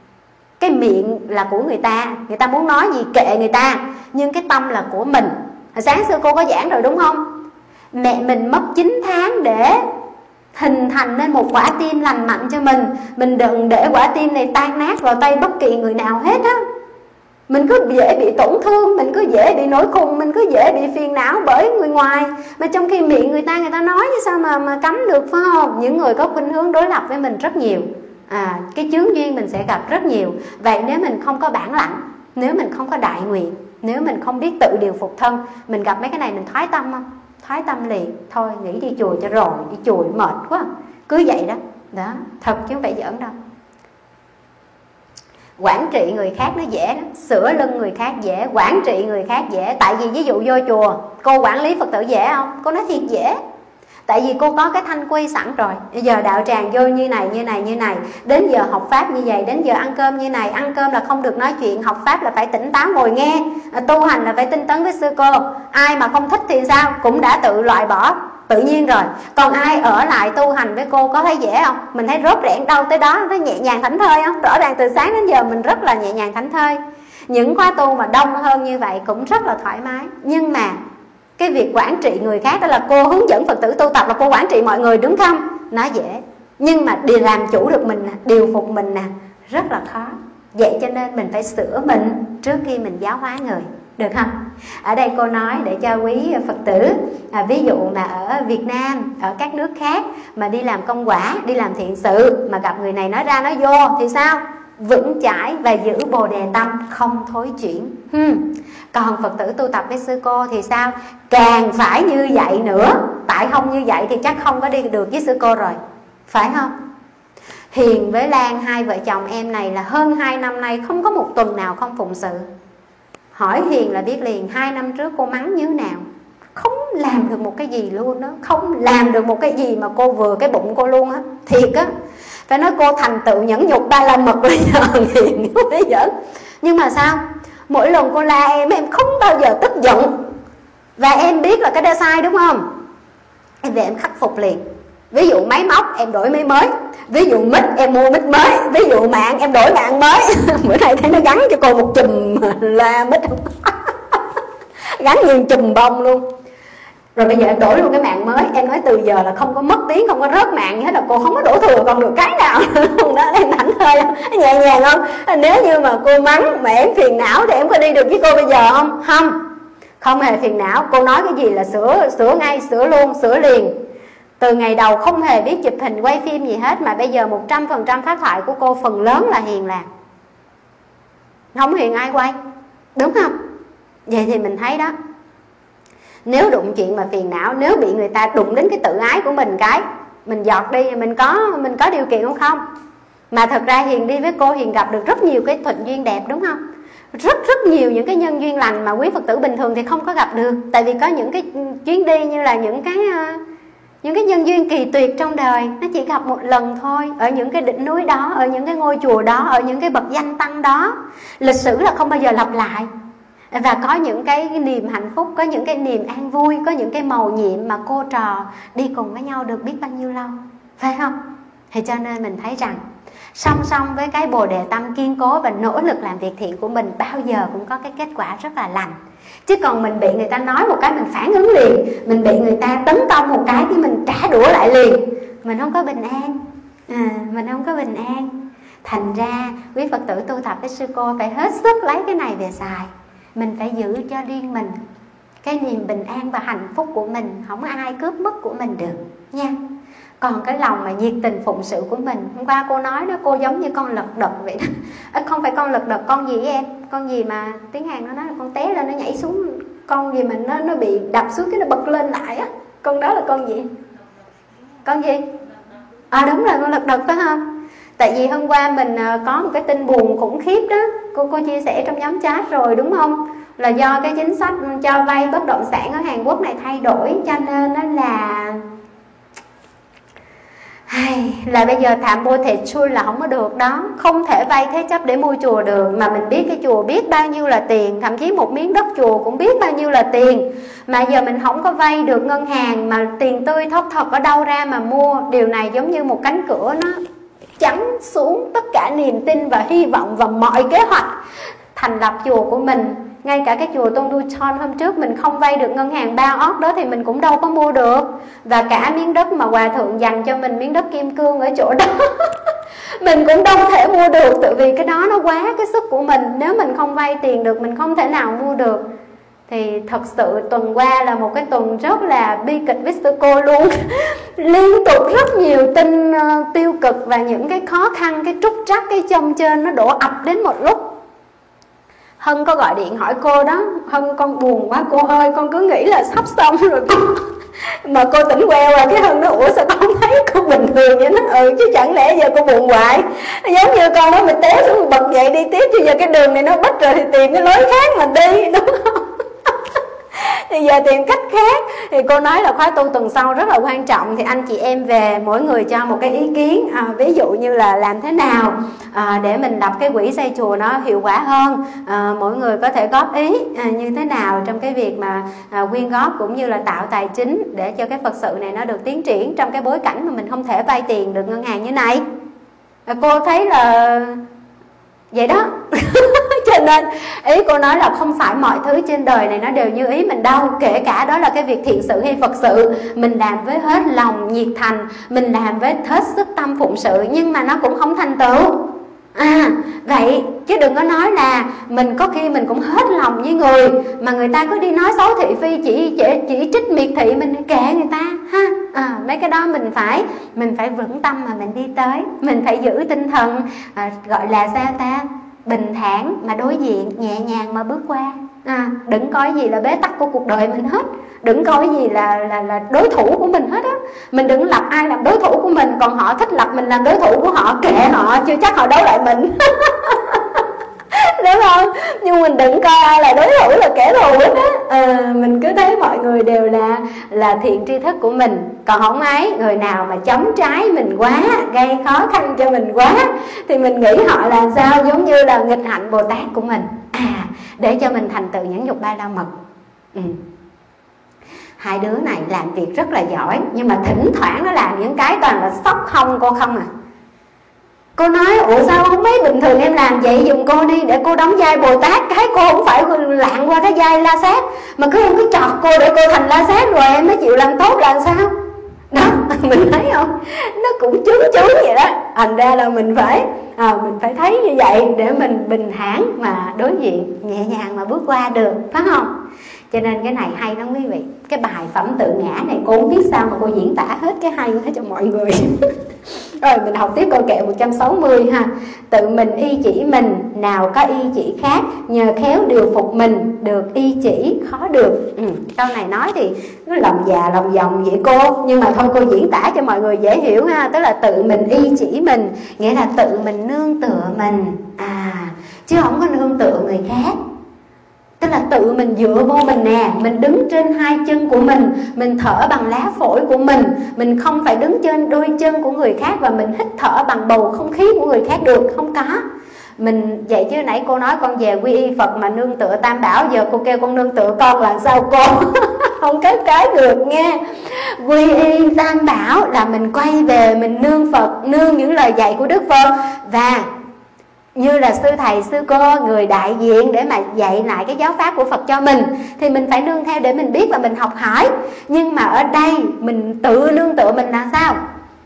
Cái miệng là của người ta, người ta muốn nói gì kệ người ta, nhưng cái tâm là của mình. Sáng xưa cô có giảng rồi đúng không? Mẹ mình mất chín tháng để hình thành nên một quả tim lành mạnh cho mình. Mình đừng để quả tim này tan nát vào tay bất kỳ người nào hết á. Mình cứ dễ bị tổn thương, mình cứ dễ bị nổi khùng, mình cứ dễ bị phiền não bởi người ngoài. Mà trong khi miệng người ta, người ta nói chứ sao mà mà cấm được, phải không? Những người có khuynh hướng đối lập với mình rất nhiều. À, cái chướng duyên mình sẽ gặp rất nhiều. Vậy nếu mình không có bản lãnh, nếu mình không có đại nguyện, nếu mình không biết tự điều phục thân, mình gặp mấy cái này mình thoái tâm không? Thoái tâm liền. Thôi nghỉ đi chùa cho rồi, đi chùa mệt quá. Cứ vậy đó. Đó, thật chứ không phải giỡn đâu. Quản trị người khác nó dễ lắm, sửa lưng người khác dễ, quản trị người khác dễ. Tại vì ví dụ vô chùa, cô quản lý Phật tử dễ không? Cô nói thiệt dễ. Tại vì cô có cái thanh quy sẵn rồi. Bây giờ đạo tràng vô như này, như này, như này. Đến giờ học Pháp như vậy, đến giờ ăn cơm như này. Ăn cơm là không được nói chuyện, học Pháp là phải tỉnh táo ngồi nghe, tu hành là phải tinh tấn với sư cô. Ai mà không thích thì sao? Cũng đã tự loại bỏ tự nhiên rồi. Còn ai ở lại tu hành với cô có thấy dễ không? Mình thấy rốt rẽn đâu tới đó, thấy nhẹ nhàng thảnh thơi không? Rõ ràng từ sáng đến giờ mình rất là nhẹ nhàng thảnh thơi. Những khóa tu mà đông hơn như vậy cũng rất là thoải mái. Nhưng mà cái việc quản trị người khác, đó là cô hướng dẫn Phật tử tu tập là cô quản trị mọi người, đúng không? Nó dễ. Nhưng mà để làm chủ được mình, điều phục mình nè, rất là khó. Vậy cho nên mình phải sửa mình trước khi mình giáo hóa người, được không? Ở đây cô nói để cho quý Phật tử, à, ví dụ mà ở Việt Nam, ở các nước khác mà đi làm công quả, đi làm thiện sự, mà gặp người này nói ra nói vô thì sao? Vững chãi và giữ bồ đề tâm, không thối chuyển. hmm. Còn Phật tử tu tập với sư cô thì sao? Càng phải như vậy nữa. Tại không như vậy thì chắc không có đi được với sư cô rồi, phải không? Hiền với Lan, hai vợ chồng em này là hơn hai năm nay không có một tuần nào không phụng sự. Hỏi Hiền là biết liền. Hai năm trước cô mắng như nào, không làm được một cái gì luôn đó. Không làm được một cái gì mà cô vừa cái bụng cô luôn á. Thiệt á. Phải nói cô thành tựu nhẫn nhục ba la mật bây giờ Hiền không phải giỡn. Nhưng mà sao? Mỗi lần cô la em, em không bao giờ tức giận. Và em biết là cái đó sai đúng không? Em về em khắc phục liền. Ví dụ máy móc em đổi máy mới, ví dụ mic em mua mic mới, ví dụ mạng em đổi mạng mới. Bữa nay thấy nó gắn cho cô một chùm la mic gắn nguyên chùm bông luôn. Rồi bây giờ em đổi luôn cái mạng mới. Em nói từ giờ là không có mất tiếng, không có rớt mạng gì hết, là cô không có đổ thừa còn được cái nào. Đó, em thảnh thơi không? Nhẹ nhàng không? Nếu như mà cô mắng mà em phiền não thì em có đi được với cô bây giờ không? Không, không hề phiền não. Cô nói cái gì là sửa, sửa ngay, sửa luôn, sửa liền. Từ ngày đầu không hề biết chụp hình, quay phim gì hết, mà bây giờ một trăm phần trăm pháp thoại của cô phần lớn là Hiền làm. Không Hiền ai quay, đúng không? Vậy thì mình thấy đó, nếu đụng chuyện mà phiền não, nếu bị người ta đụng đến cái tự ái của mình cái, mình giọt đi, mình có mình có điều kiện không không? Mà thật ra Hiền đi với cô, Hiền gặp được rất nhiều cái thuận duyên đẹp, đúng không? Rất rất nhiều những cái nhân duyên lành mà quý Phật tử bình thường thì không có gặp được. Tại vì có những cái chuyến đi như là những cái những cái nhân duyên kỳ tuyệt trong đời, nó chỉ gặp một lần thôi. Ở những cái đỉnh núi đó, ở những cái ngôi chùa đó, ở những cái bậc danh tăng đó. Lịch sử là không bao giờ lặp lại. Và có những cái niềm hạnh phúc, có những cái niềm an vui, có những cái mầu nhiệm mà cô trò đi cùng với nhau được biết bao nhiêu lâu, phải không? Thì cho nên mình thấy rằng song song với cái bồ đề tâm kiên cố và nỗ lực làm việc thiện của mình, bao giờ cũng có cái kết quả rất là lành. Chứ còn mình bị người ta nói một cái mình phản ứng liền, mình bị người ta tấn công một cái thì mình trả đũa lại liền, mình không có bình an. à, Mình không có bình an. Thành ra quý Phật tử tu tập với sư cô phải hết sức lấy cái này về xài. Mình phải giữ cho riêng mình cái niềm bình an và hạnh phúc của mình, không ai cướp mất của mình được nha. Còn cái lòng mà nhiệt tình phụng sự của mình, hôm qua cô nói đó, cô giống như con lật đật vậy đó. À, không phải con lật đật, con gì em? Con gì mà tiếng Hàn nó nói là con té lên nó nhảy xuống, con gì mà nó nó bị đập xuống cái nó bật lên lại á. Con đó là con gì? Con gì? À đúng rồi, con lật đật phải không? Tại vì hôm qua mình có một cái tin buồn khủng khiếp đó, cô cô chia sẻ trong nhóm chat rồi đúng không? Là do cái chính sách cho vay bất động sản ở Hàn Quốc này thay đổi, cho nên nó là là bây giờ thảm bô thể chui là không có được đó. Không thể vay thế chấp để mua chùa được. Mà mình biết cái chùa biết bao nhiêu là tiền, thậm chí một miếng đất chùa cũng biết bao nhiêu là tiền. Mà giờ mình không có vay được ngân hàng, mà tiền tươi thóc thật ở đâu ra mà mua. Điều này giống như một cánh cửa nó chắn xuống tất cả niềm tin và hy vọng và mọi kế hoạch thành lập chùa của mình. Ngay cả cái chùa Tôn Du Chon hôm trước mình không vay được ngân hàng ba óc đó thì mình cũng đâu có mua được. Và cả miếng đất mà Hòa Thượng dành cho mình, miếng đất kim cương ở chỗ đó mình cũng đâu thể mua được, tại vì cái đó nó quá cái sức của mình. Nếu mình không vay tiền được, mình không thể nào mua được. Thì thật sự tuần qua là một cái tuần rất là bi kịch với sư cô luôn liên tục rất nhiều tin uh, tiêu cực và những cái khó khăn, cái trúc trắc, cái chông trên nó đổ ập đến một lúc. Hân có gọi điện hỏi cô đó: Hân, con buồn quá cô ơi, con cứ nghĩ là sắp xong rồi con mà cô tỉnh queo rồi. Cái Hân nói: ủa sao con thấy cô bình thường vậy? Nó ừ chứ chẳng lẽ giờ cô buồn hoài? Giống như con nói mình té xuống bật dậy đi tiếp, chứ giờ cái đường này nó bít rồi thì tìm cái lối khác mình đi, đúng không? Thì giờ tìm cách khác. Thì cô nói là khóa tu tuần sau rất là quan trọng, thì anh chị em về mỗi người cho một cái ý kiến, à, ví dụ như là làm thế nào à, để mình lập cái quỹ xây chùa nó hiệu quả hơn, à, mỗi người có thể góp ý à, như thế nào trong cái việc mà à, quyên góp cũng như là tạo tài chính để cho cái Phật sự này nó được tiến triển trong cái bối cảnh mà mình không thể vay tiền được ngân hàng như này. À, cô thấy là vậy đó cho nên ý cô nói là không phải mọi thứ trên đời này nó đều như ý mình đâu. Kể cả đó là cái việc thiện sự hay Phật sự, mình làm với hết lòng nhiệt thành, mình làm với hết sức tâm phụng sự, nhưng mà nó cũng không thành tựu. À vậy chứ đừng có nói là mình có khi mình cũng hết lòng với người mà người ta cứ đi nói xấu thị phi, chỉ chỉ, chỉ trích miệt thị mình, kệ người ta ha. À, mấy cái đó mình phải mình phải vững tâm mà mình đi tới, mình phải giữ tinh thần à, gọi là sao ta, bình thản mà đối diện, nhẹ nhàng mà bước qua. À, đừng coi gì là bế tắc của cuộc đời mình hết, đừng coi gì là là là đối thủ của mình hết á. Mình đừng lập ai làm đối thủ của mình, còn họ thích lập mình làm đối thủ của họ, kệ họ, chưa chắc họ đấu lại mình đúng không? Nhưng mình đừng coi ai là đối thủ, là kẻ thù hết á. À, mình cứ thấy mọi người đều là là thiện tri thức của mình, còn không ấy người nào mà chống trái mình quá, gây khó khăn cho mình quá thì mình nghĩ họ là sao, giống như là nghịch hạnh Bồ Tát của mình, à, để cho mình thành tựu nhẫn nhục ba la mật. Ừ. Hai đứa này làm việc rất là giỏi, nhưng mà thỉnh thoảng nó làm những cái toàn là sốc không cô không à. Cô nói: ủa sao không mấy bình thường em làm vậy, dùng cô đi để cô đóng vai Bồ Tát, cái cô không phải lạng qua cái vai La Sát, mà cứ em cứ chọt cô để cô thành La Sát rồi em mới chịu làm tốt là sao đó. Mình thấy không, nó cũng chướng chướng vậy đó. Thành ra là mình phải à, mình phải thấy như vậy để mình bình thản mà đối diện, nhẹ nhàng mà bước qua được, phải không? Cho nên cái này hay lắm quý vị. Cái bài phẩm tự ngã này cô không biết sao mà cô diễn tả hết cái hay hết cho mọi người rồi mình học tiếp câu kệ một trăm sáu mươi ha. Tự mình y chỉ mình, nào có y chỉ khác, nhờ khéo điều phục mình, được y chỉ khó được. Ừ, câu này nói thì nó lòng già lòng vòng vậy cô, nhưng mà thôi cô diễn tả cho mọi người dễ hiểu ha. Tức là tự mình y chỉ mình, nghĩa là tự mình nương tựa mình, à, chứ không có nương tựa người khác. Tức là tự mình dựa vô mình nè, mình đứng trên hai chân của mình, mình thở bằng lá phổi của mình, mình không phải đứng trên đôi chân của người khác và mình hít thở bằng bầu không khí của người khác được, không có. Mình vậy chứ nãy cô nói con về quy y Phật mà nương tựa Tam Bảo, giờ cô kêu con nương tựa con là sao cô? Không cái cái được nghe. Quy y Tam Bảo là mình quay về mình nương Phật, nương những lời dạy của Đức Phật, và như là sư thầy sư cô, người đại diện để mà dạy lại cái giáo pháp của Phật cho mình, thì mình phải nương theo để mình biết và mình học hỏi. Nhưng mà ở đây mình tự nương tựa mình là sao?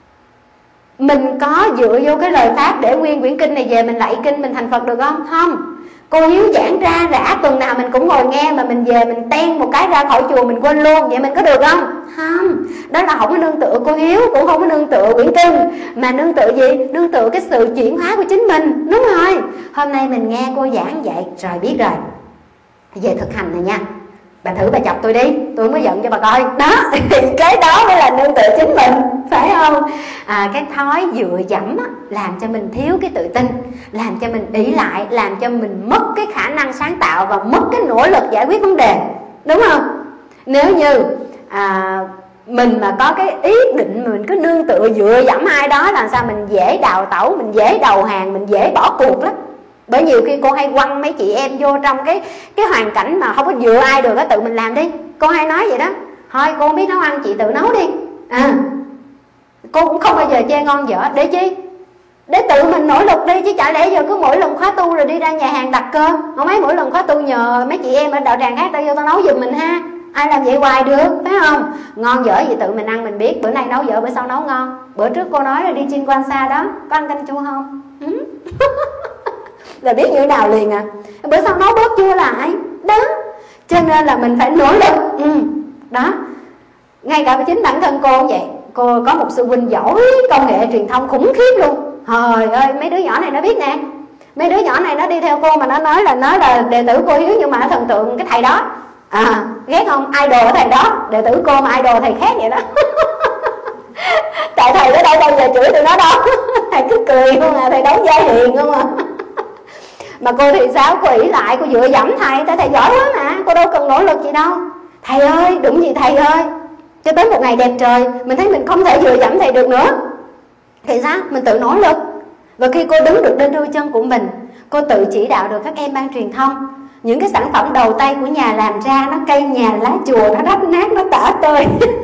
Mình có dựa vô cái lời pháp để nguyên quyển kinh này về mình lạy kinh mình thành Phật được không? Không. Cô Hiếu giảng ra rã tuần nào mình cũng ngồi nghe, mà mình về mình ten một cái ra khỏi chùa mình quên luôn, vậy mình có được không? Không. Đó là không có nương tựa cô Hiếu, cũng không có nương tựa quyển kinh, mà nương tựa gì? Nương tựa cái sự chuyển hóa của chính mình. Đúng rồi. Hôm nay mình nghe cô giảng vậy rồi biết rồi, về thực hành này nha, bà thử bà chọc tôi đi, tôi mới giận cho bà coi đó. Cái đó mới là nương tựa chính mình, phải không? À, cái thói dựa dẫm á, làm cho mình thiếu cái tự tin, làm cho mình ỷ lại, làm cho mình mất cái khả năng sáng tạo và mất cái nỗ lực giải quyết vấn đề, đúng không? Nếu như à, mình mà có cái ý định mình cứ nương tựa dựa dẫm ai đó là sao, mình dễ đào tẩu, mình dễ đầu hàng, mình dễ bỏ cuộc lắm. Bởi nhiều khi cô hay quăng mấy chị em vô trong cái cái hoàn cảnh mà không có dựa ai được á, tự mình làm đi. Cô hay nói vậy đó, thôi cô không biết nấu ăn chị tự nấu đi. À, cô cũng không bao giờ chê ngon dở, để chi? để tự mình nỗ lực đi, chứ chả lẽ giờ cứ mỗi lần khóa tu rồi đi ra nhà hàng đặt cơm. Không, mấy mỗi lần khóa tu nhờ mấy chị em ở đạo tràng khác tao vô tao nấu giùm mình ha. Ai làm vậy hoài được, phải không? Ngon dở gì tự mình ăn mình biết. Bữa nay nấu dở bữa sau nấu ngon. Bữa trước cô nói là đi chiên quan xa đó, có ăn canh chua không? Ừ. Là biết như thế nào liền à. Bữa sau nấu bớt chua lại đó. Cho nên là mình phải nỗ lực. Ừ. Đó. Ngay cả chính bản thân cô cũng vậy. Cô có một sư huynh giỏi công nghệ truyền thông khủng khiếp luôn. Trời ơi, mấy đứa nhỏ này nó biết nè. Mấy đứa nhỏ này nó đi theo cô mà nó nói là nó là đệ tử cô Hiếu, nhưng mà nó thần tượng cái thầy đó. À, ghét không? Idol ở thầy đó. Đệ tử cô mà idol thầy khác vậy đó. Tại thầy ở đây đâu giờ chửi tụi nó đâu. Thầy cứ cười không à, thầy đóng vai hiền không à. Mà cô thì sao? Cô ỷ lại, cô dựa dẫm thầy. Tại thầy giỏi quá mà, cô đâu cần nỗ lực gì đâu. Thầy ơi, đúng gì thầy ơi. Cho tới một ngày đẹp trời, mình thấy mình không thể dựa dẫm thầy được nữa. Thì sao? Mình tự nỗ lực. Và khi cô đứng được trên đôi chân của mình, cô tự chỉ đạo được các em ban truyền thông. Những cái sản phẩm đầu tay của nhà làm ra, nó cây nhà lá chùa, nó rách nát, nó tả tơi.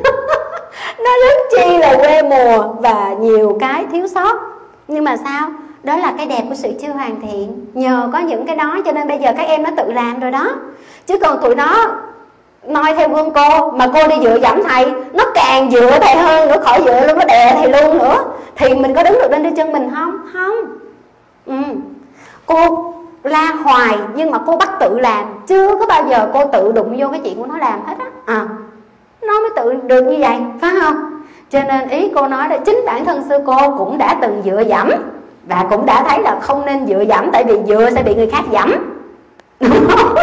Nó rất chi là quê mùa và nhiều cái thiếu sót. Nhưng mà sao? Đó là cái đẹp của sự chưa hoàn thiện. Nhờ có những cái đó cho nên bây giờ các em nó tự làm rồi đó. Chứ còn tụi nó nói theo gương cô, mà cô đi dựa dẫm thầy, nó càng dựa thầy hơn nữa, khỏi dựa luôn, nó đè thầy luôn nữa. Thì mình có đứng được lên đôi chân mình không? Không. Ừ. Cô la hoài nhưng mà cô bắt tự làm. Chưa có bao giờ cô tự đụng vô cái chuyện của nó làm hết á. À, nó mới tự được như vậy, phải không? Cho nên ý cô nói là chính bản thân sư cô cũng đã từng dựa dẫm, và cũng đã thấy là không nên dựa dẫm, tại vì dựa sẽ bị người khác dẫm. Đúng không?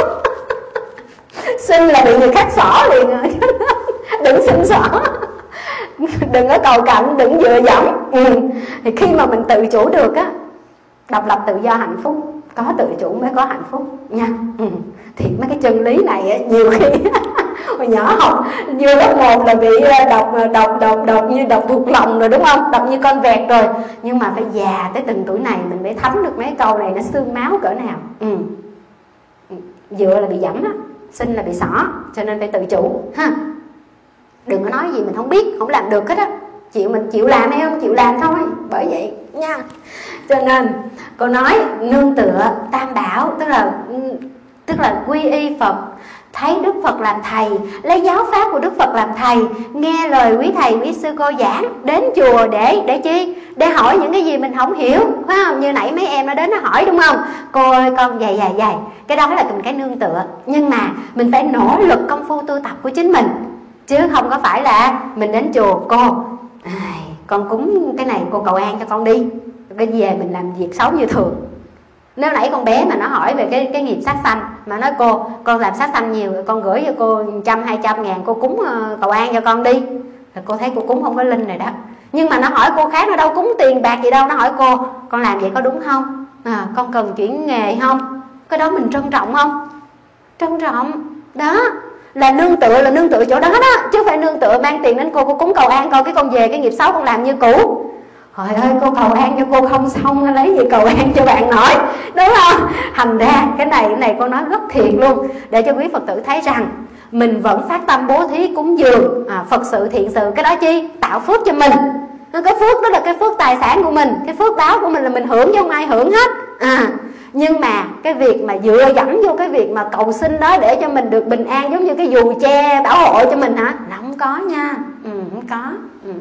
Xin là bị người khác xỏ liền rồi. Đừng xin xỏ. Đừng có cầu cạnh, đừng dựa dẫm. Ừ. Thì khi mà mình tự chủ được á, độc lập tự do hạnh phúc. Có tự chủ mới có hạnh phúc nha. Ừ. Thì mấy cái chân lý này á, nhiều khi hồi nhỏ học vô lớp một là bị đọc đọc đọc đọc như đọc thuộc lòng rồi, đúng không? Đọc như con vẹt rồi. Nhưng mà phải già tới từng tuổi này mình mới thấm được mấy câu này, nó xương máu cỡ nào. Ừ. Dựa là bị dẫm á, xin là bị xỏ, cho nên phải tự chủ ha. Đừng có nói gì mình không biết, không làm được hết á. Chịu mình chịu làm hay không chịu làm thôi. Bởi vậy nha. Cho nên cô nói nương tựa Tam Bảo, tức là tức là quy y Phật, thấy Đức Phật làm thầy, lấy giáo pháp của Đức Phật làm thầy, nghe lời quý thầy quý sư cô giảng, đến chùa để để chi? Để hỏi những cái gì mình không hiểu, phải không? Như nãy mấy em nó đến nó hỏi, đúng không? Cô ơi con dày dày dày. Cái đó là mình cái nương tựa. Nhưng mà mình phải nỗ lực công phu tu tập của chính mình, chứ không có phải là mình đến chùa cô à, con cúng cái này cô cầu an cho con đi, cái về mình làm việc xấu như thường. Nếu nãy con bé mà nó hỏi về cái cái nghiệp sát sanh, mà nói cô con làm sát sanh nhiều, con gửi cho cô trăm hai trăm ngàn, cô cúng uh, cầu an cho con đi, là cô thấy cô cúng không có linh rồi đó. Nhưng mà nó hỏi cô khác, nó đâu cúng tiền bạc gì đâu, nó hỏi cô con làm vậy có đúng không, à, con cần chuyển nghề không, cái đó mình trân trọng không? Trân trọng đó. Là nương tựa, là nương tựa chỗ đó đó, chứ không phải nương tựa mang tiền đến cô, cô cúng cầu an con, cái con về cái nghiệp xấu con làm như cũ. Trời ơi, cô cầu an cho cô không xong, lấy gì cầu an cho bạn nổi, đúng không? Thành ra cái này cái này cô nói rất thiệt luôn, để cho quý Phật tử thấy rằng mình vẫn phát tâm bố thí cúng dường, à, Phật sự thiện sự, cái đó chi? Tạo phước cho mình. Cái phước đó là cái phước tài sản của mình, cái phước báo của mình là mình hưởng chứ không ai hưởng hết. À, nhưng mà cái việc mà dựa dẫm vô cái việc mà cầu xin đó để cho mình được bình an, giống như cái dù che bảo hộ cho mình hả, là không có nha. Ừ, không có. Ừ.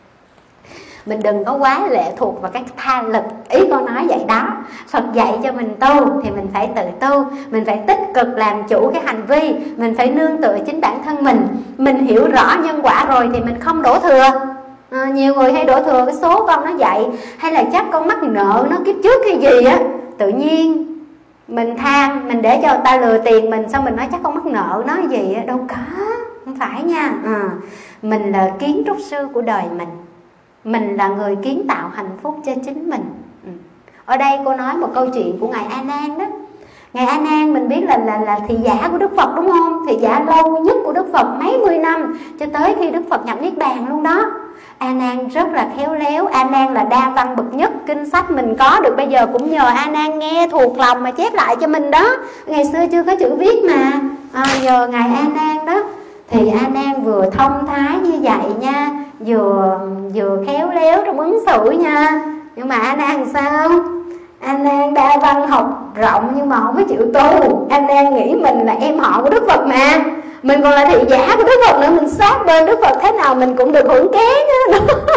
Mình đừng có quá lệ thuộc vào cái tha lực. Ý con nói vậy đó. Phật dạy cho mình tu thì mình phải tự tu, mình phải tích cực làm chủ cái hành vi, mình phải nương tựa chính bản thân mình. Mình hiểu rõ nhân quả rồi thì mình không đổ thừa. À, nhiều người hay đổ thừa cái số con nó vậy, hay là chắc con mắc nợ nó kiếp trước hay gì á, tự nhiên mình tham, mình để cho người ta lừa tiền mình, xong mình nói chắc con mắc nợ nó gì á. Đâu có, không phải nha. À, mình là kiến trúc sư của đời mình, mình là người kiến tạo hạnh phúc cho chính mình. Ừ. Ở đây cô nói một câu chuyện của ngài A Nan đó. Ngài A Nan mình biết là là là thị giả của Đức Phật, đúng không? Thị giả lâu nhất của Đức Phật mấy mươi năm, cho tới khi Đức Phật nhập niết bàn luôn đó. A Nan rất là khéo léo, A Nan là đa văn bậc nhất, kinh sách mình có được bây giờ cũng nhờ A Nan nghe thuộc lòng mà chép lại cho mình đó. Ngày xưa chưa có chữ viết mà, à, nhờ ngài A Nan đó. Thì A Nan vừa thông thái như vậy nha, vừa vừa khéo léo trong ứng xử nha, Nhưng mà A Nan sao? A Nan đa văn học rộng nhưng mà không có chịu tu. A Nan nghĩ mình là em họ của Đức Phật mà, mình còn là thị giả của Đức Phật nữa, mình sát bên Đức Phật thế nào mình cũng được hưởng ké nữa.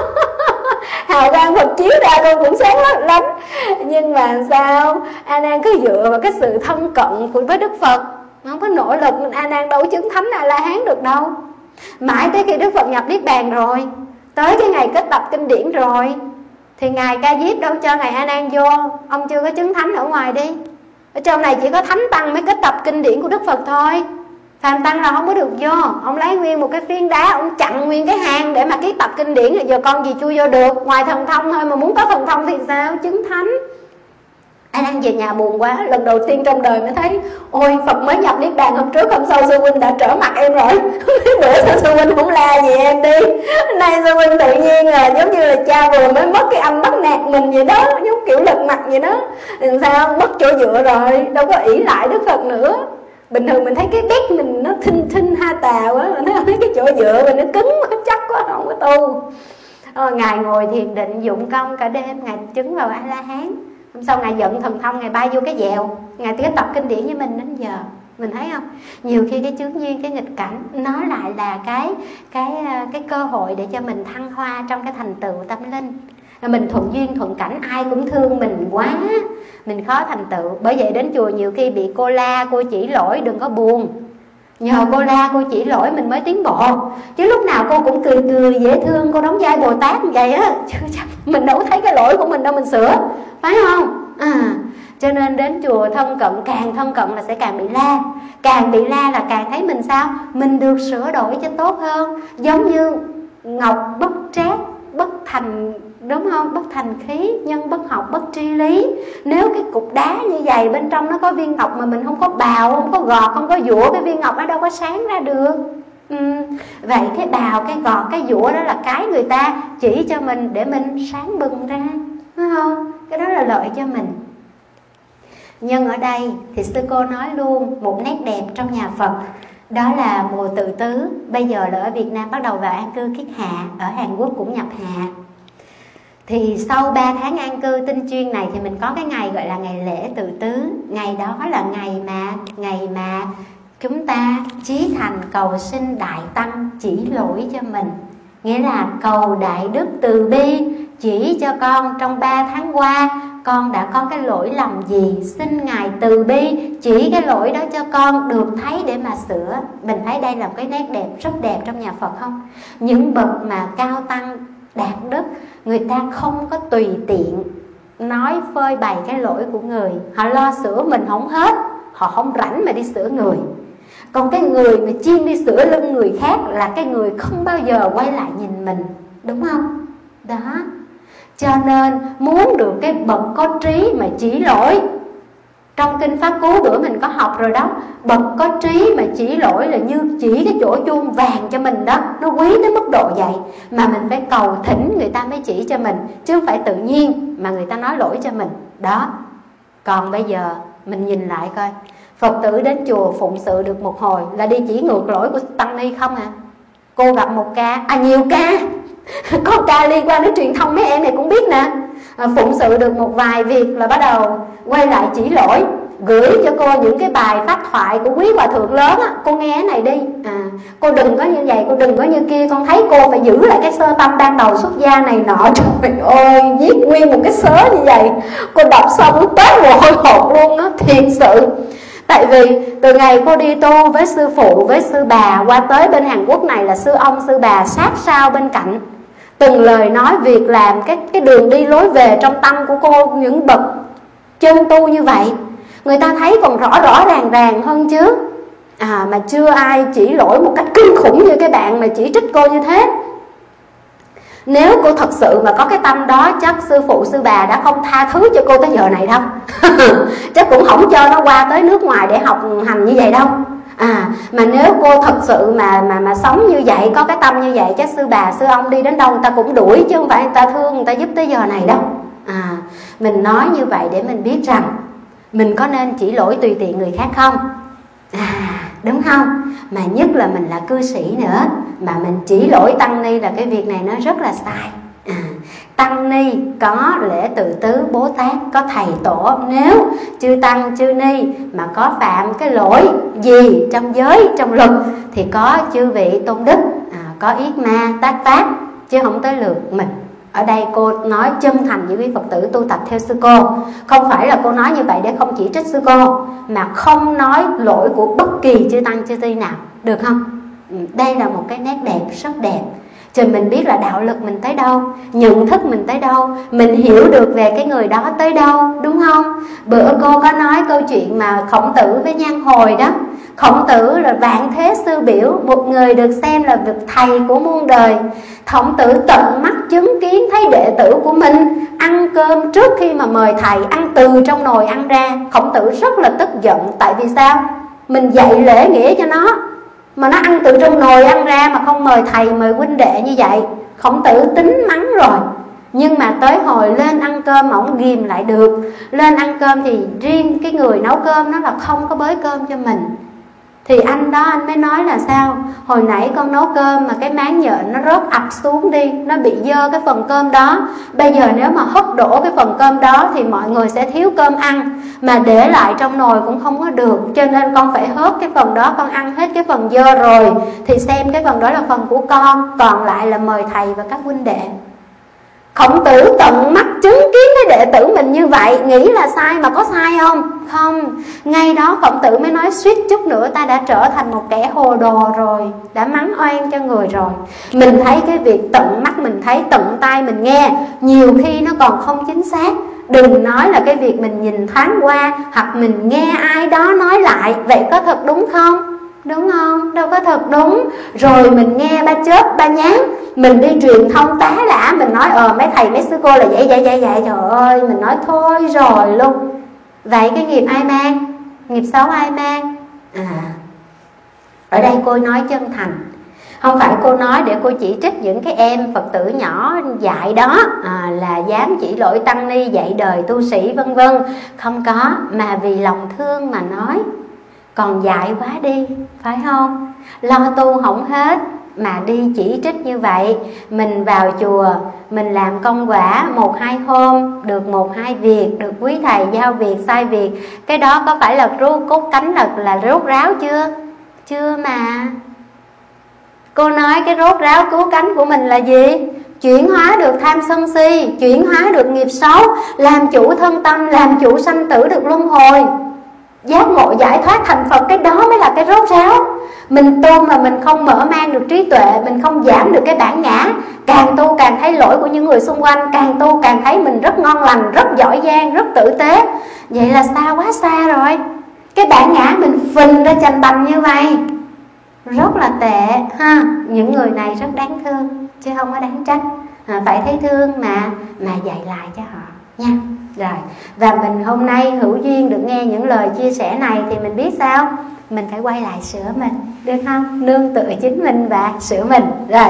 Hào quang Phật chiếu ra con cũng sáng lấp lánh. Nhưng mà sao? A Nan cứ dựa vào cái sự thân cận của với Đức Phật, không có nỗ lực. A Nan đâu chứng thánh A La Hán được đâu. Mãi tới khi Đức Phật nhập Niết Bàn rồi, tới cái ngày kết tập kinh điển rồi, thì ngài Ca Diếp đâu cho ngài A Nan vô. Ông chưa có chứng thánh ở ngoài đi. Ở trong này chỉ có thánh tăng mới kết tập kinh điển của Đức Phật thôi. Phàm tăng là không có được vô. Ông lấy nguyên một cái phiến đá, ông chặn nguyên cái hang để mà ký tập kinh điển. Rồi giờ con gì chui vô được? Ngoài thần thông thôi, mà muốn có thần thông thì sao? Chứng thánh. A Nan về nhà buồn quá. Lần đầu tiên trong đời mới thấy, ôi Phật mới nhập Niết Bàn, hôm trước hôm sau sư huynh đã trở mặt em rồi. Mấy bữa sao sư huynh không la gì em đi. Nay sư huynh tự nhiên là giống như là cha vừa mới mất cái anh bắt nạt mình vậy đó, giống kiểu lật mặt vậy đó. Làm sao? Mất chỗ dựa rồi, đâu có ỷ lại Đức Phật nữa. Bình thường mình thấy cái bét mình nó thinh thinh ha tà quá, mình thấy cái chỗ dựa mình nó cứng quá, chắc quá, không có tu. Ờ, ngài ngồi thiền định dụng công cả đêm, ngài chứng vào A La Hán. Hôm sau ngài giận thần thông, ngài bay vô cái dèo, ngài tiếp tập kinh điển với mình đến giờ. Mình thấy không? Nhiều khi cái chướng duyên, cái nghịch cảnh nó lại là cái cái cái cơ hội để cho mình thăng hoa trong cái thành tựu tâm linh. Mình thuận duyên thuận cảnh, ai cũng thương mình quá, mình khó thành tựu. Bởi vậy đến chùa nhiều khi bị cô la, cô chỉ lỗi, đừng có buồn. Nhờ cô la, cô chỉ lỗi mình mới tiến bộ. Chứ lúc nào cô cũng cười cười dễ thương, cô đóng vai Bồ Tát như vậy á. Chứ mình đâu thấy cái lỗi của mình đâu mình sửa, phải không? À, cho nên đến chùa thân cận, càng thân cận là sẽ càng bị la. Càng bị la là càng thấy mình sao? Mình được sửa đổi cho tốt hơn. Giống như ngọc bất trát, bất thành, đúng không? Bất thành khí, nhân bất học, bất tri lý. Nếu cái cục đá như vậy bên trong nó có viên ngọc mà mình không có bào, không có gọt, không có dũa, cái viên ngọc nó đâu có sáng ra được. ừ. Vậy cái bào, cái gọt, cái dũa đó là cái người ta chỉ cho mình để mình sáng bừng ra, đúng không? Cái đó là lợi cho mình. Nhưng ở đây thì sư cô nói luôn một nét đẹp trong nhà Phật, đó là mùa tự tứ. Bây giờ là ở Việt Nam bắt đầu vào an cư kiết hạ, ở Hàn Quốc cũng nhập hạ. Thì sau ba tháng an cư tinh chuyên này thì mình có cái ngày gọi là ngày lễ tự tứ. Ngày đó là ngày mà ngày mà chúng ta chí thành cầu xin Đại Tăng chỉ lỗi cho mình. Nghĩa là cầu Đại Đức từ bi chỉ cho con trong ba tháng qua con đã có cái lỗi lầm gì, xin Ngài từ bi chỉ cái lỗi đó cho con được thấy để mà sửa. Mình thấy đây là một cái nét đẹp, rất đẹp trong nhà Phật không? Những bậc mà cao tăng đạt đức, người ta không có tùy tiện nói phơi bày cái lỗi của người. Họ lo sửa mình không hết, họ không rảnh mà đi sửa người. Còn cái người mà chuyên đi sửa lưng người khác là cái người không bao giờ quay lại nhìn mình, đúng không? Đó. Cho nên muốn được cái bậc có trí mà chỉ lỗi, trong kinh Pháp Cú bữa mình có học rồi đó, bậc có trí mà chỉ lỗi là như chỉ cái chỗ chuông vàng cho mình đó, nó quý tới mức độ vậy. Mà mình phải cầu thỉnh người ta mới chỉ cho mình, chứ không phải tự nhiên mà người ta nói lỗi cho mình. Đó. Còn bây giờ mình nhìn lại coi, Phật tử đến chùa phụng sự được một hồi là đi chỉ ngược lỗi của tăng ni không à? Cô gặp một ca, à nhiều ca, có ca liên quan đến truyền thông mấy em này cũng biết nè. À, phụng sự được một vài việc là bắt đầu quay lại chỉ lỗi, gửi cho cô những cái bài pháp thoại của quý hòa thượng lớn á, cô nghe cái này đi, à, cô đừng có như vậy, cô đừng có như kia, con thấy cô phải giữ lại cái sơ tâm ban đầu xuất gia này nọ. Trời ơi, viết nguyên một cái sớ như vậy, cô đọc xong toát mồ hôi hột luôn á, thiệt sự. Tại vì từ ngày cô đi tu với sư phụ, với sư bà, qua tới bên Hàn Quốc này là sư ông, sư bà sát sao bên cạnh. Từng lời nói, việc làm, cái, cái đường đi lối về trong tâm của cô, những bậc chân tu như vậy, người ta thấy còn rõ rõ ràng ràng hơn chứ. À, mà chưa ai chỉ lỗi một cách kinh khủng như cái bạn mà chỉ trích cô như thế. Nếu cô thật sự mà có cái tâm đó, chắc sư phụ sư bà đã không tha thứ cho cô tới giờ này đâu. Chắc cũng không cho nó qua tới nước ngoài để học hành như vậy đâu. À, mà nếu cô thật sự mà mà mà sống như vậy, có cái tâm như vậy, chắc sư bà sư ông đi đến đâu người ta cũng đuổi, chứ không phải người ta thương, người ta giúp tới giờ này đâu. À, mình nói như vậy để mình biết rằng mình có nên chỉ lỗi tùy tiện người khác không? À, đúng không? Mà nhất là mình là cư sĩ nữa, mà mình chỉ lỗi tăng ni là cái việc này nó rất là sai. À, tăng ni, có lễ Từ Tứ Bố Tát, có thầy tổ. Nếu chư tăng chư ni mà có phạm cái lỗi gì trong giới trong luật thì có chư vị tôn đức à, có yết ma tác pháp, chứ không tới lượt mình. Ở đây cô nói chân thành với quý Phật tử tu tập theo sư cô. Không phải là cô nói như vậy để không chỉ trích sư cô, mà không nói lỗi của bất kỳ chư tăng chư ni nào, được không? Đây là một cái nét đẹp, rất đẹp. Cho mình biết là đạo lực mình tới đâu, nhận thức mình tới đâu, mình hiểu được về cái người đó tới đâu, đúng không? Bữa cô có nói câu chuyện mà Khổng Tử với Nhan Hồi đó. Khổng Tử là vạn thế sư biểu, một người được xem là vị thầy của muôn đời. Khổng Tử tận mắt chứng kiến thấy đệ tử của mình ăn cơm trước khi mà mời thầy, ăn từ trong nồi ăn ra. Khổng Tử rất là tức giận. Tại vì sao? Mình dạy lễ nghĩa cho nó, mà nó ăn từ trong nồi ăn ra mà không mời thầy, mời huynh đệ như vậy. Khổng Tử tính mắng rồi. Nhưng mà tới hồi lên ăn cơm mà ổng ghìm lại được. Lên ăn cơm thì riêng cái người nấu cơm nó là không có bới cơm cho mình. Thì anh đó anh mới nói là sao? Hồi nãy con nấu cơm mà cái máng nhện nó rớt ập xuống đi, nó bị dơ cái phần cơm đó. Bây giờ nếu mà hất đổ cái phần cơm đó thì mọi người sẽ thiếu cơm ăn, mà để lại trong nồi cũng không có được. Cho nên con phải hớt cái phần đó, con ăn hết cái phần dơ rồi thì xem cái phần đó là phần của con, còn lại là mời thầy và các huynh đệ. Khổng Tử tận mắt chứng kiến cái đệ tử mình như vậy, nghĩ là sai mà có sai không? Không. Ngay đó Khổng Tử mới nói suýt chút nữa ta đã trở thành một kẻ hồ đồ rồi, đã mắng oan cho người rồi. Mình thấy cái việc tận mắt mình thấy, tận tai mình nghe, nhiều khi nó còn không chính xác. Đừng nói là cái việc mình nhìn thoáng qua, hoặc mình nghe ai đó nói lại. Vậy có thật đúng không? Đúng không? Đâu có thật đúng. Rồi mình nghe ba chớp ba nhán, mình đi truyền thông tá lả, mình nói ờ mấy thầy mấy sư cô là vậy vậy vậy vậy. Trời ơi, mình nói thôi rồi luôn. Vậy cái nghiệp ai mang? Nghiệp xấu ai mang? À, ở đây cô nói chân thành. Không phải cô nói để cô chỉ trích những cái em Phật tử nhỏ dạy đó à, là dám chỉ lỗi tăng ni, dạy đời tu sĩ vân vân. Không có, mà vì lòng thương mà nói. Còn dại quá đi, phải không? Lo tu không hết mà đi chỉ trích như vậy. Mình vào chùa, mình làm công quả một hai hôm, được một hai việc, được quý thầy giao việc, sai việc. Cái đó có phải là rút cốt cánh là, là rốt ráo chưa? Chưa mà. Cô nói cái rốt ráo cứu cánh của mình là gì? Chuyển hóa được tham sân si, chuyển hóa được nghiệp xấu, làm chủ thân tâm, làm chủ sanh tử được luân hồi, giác ngộ giải thoát thành Phật. Cái đó mới là cái rốt ráo. Mình tu mà mình không mở mang được trí tuệ, mình không giảm được cái bản ngã, càng tu càng thấy lỗi của những người xung quanh, càng tu càng thấy mình rất ngon lành, rất giỏi giang, rất tử tế. Vậy là xa quá xa rồi. Cái bản ngã mình phình ra chành bành như vậy, rất là tệ ha. Những người này rất đáng thương chứ không có đáng trách. à, Phải thấy thương mà Mà dạy lại cho họ nha. Rồi, và mình hôm nay hữu duyên được nghe những lời chia sẻ này thì mình biết sao? Mình phải quay lại sửa mình, được không? Nương tựa chính mình và sửa mình. Rồi,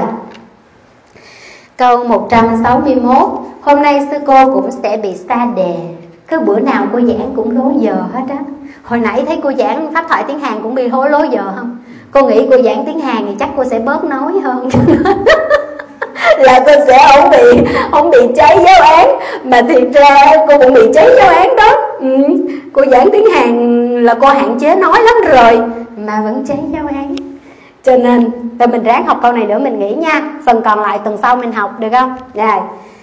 câu một trăm sáu mươi mốt. Hôm nay sư cô cũng sẽ bị sa đề. Cứ bữa nào cô giảng cũng lố giờ hết á. Hồi nãy thấy cô giảng pháp thoại tiếng Hàn cũng bị hối lố giờ không? Cô nghĩ cô giảng tiếng Hàn thì chắc cô sẽ bớt nói hơn là cô sẽ không bị không bị cháy giáo án. Mà thiệt ra cô cũng bị cháy giáo án đó. ừ. Cô giảng tiếng Hàn là cô hạn chế nói lắm rồi mà vẫn cháy giáo án. Cho nên tụi mình ráng học câu này nữa mình nghĩ nha. Phần còn lại tuần sau mình học, được không? Rồi.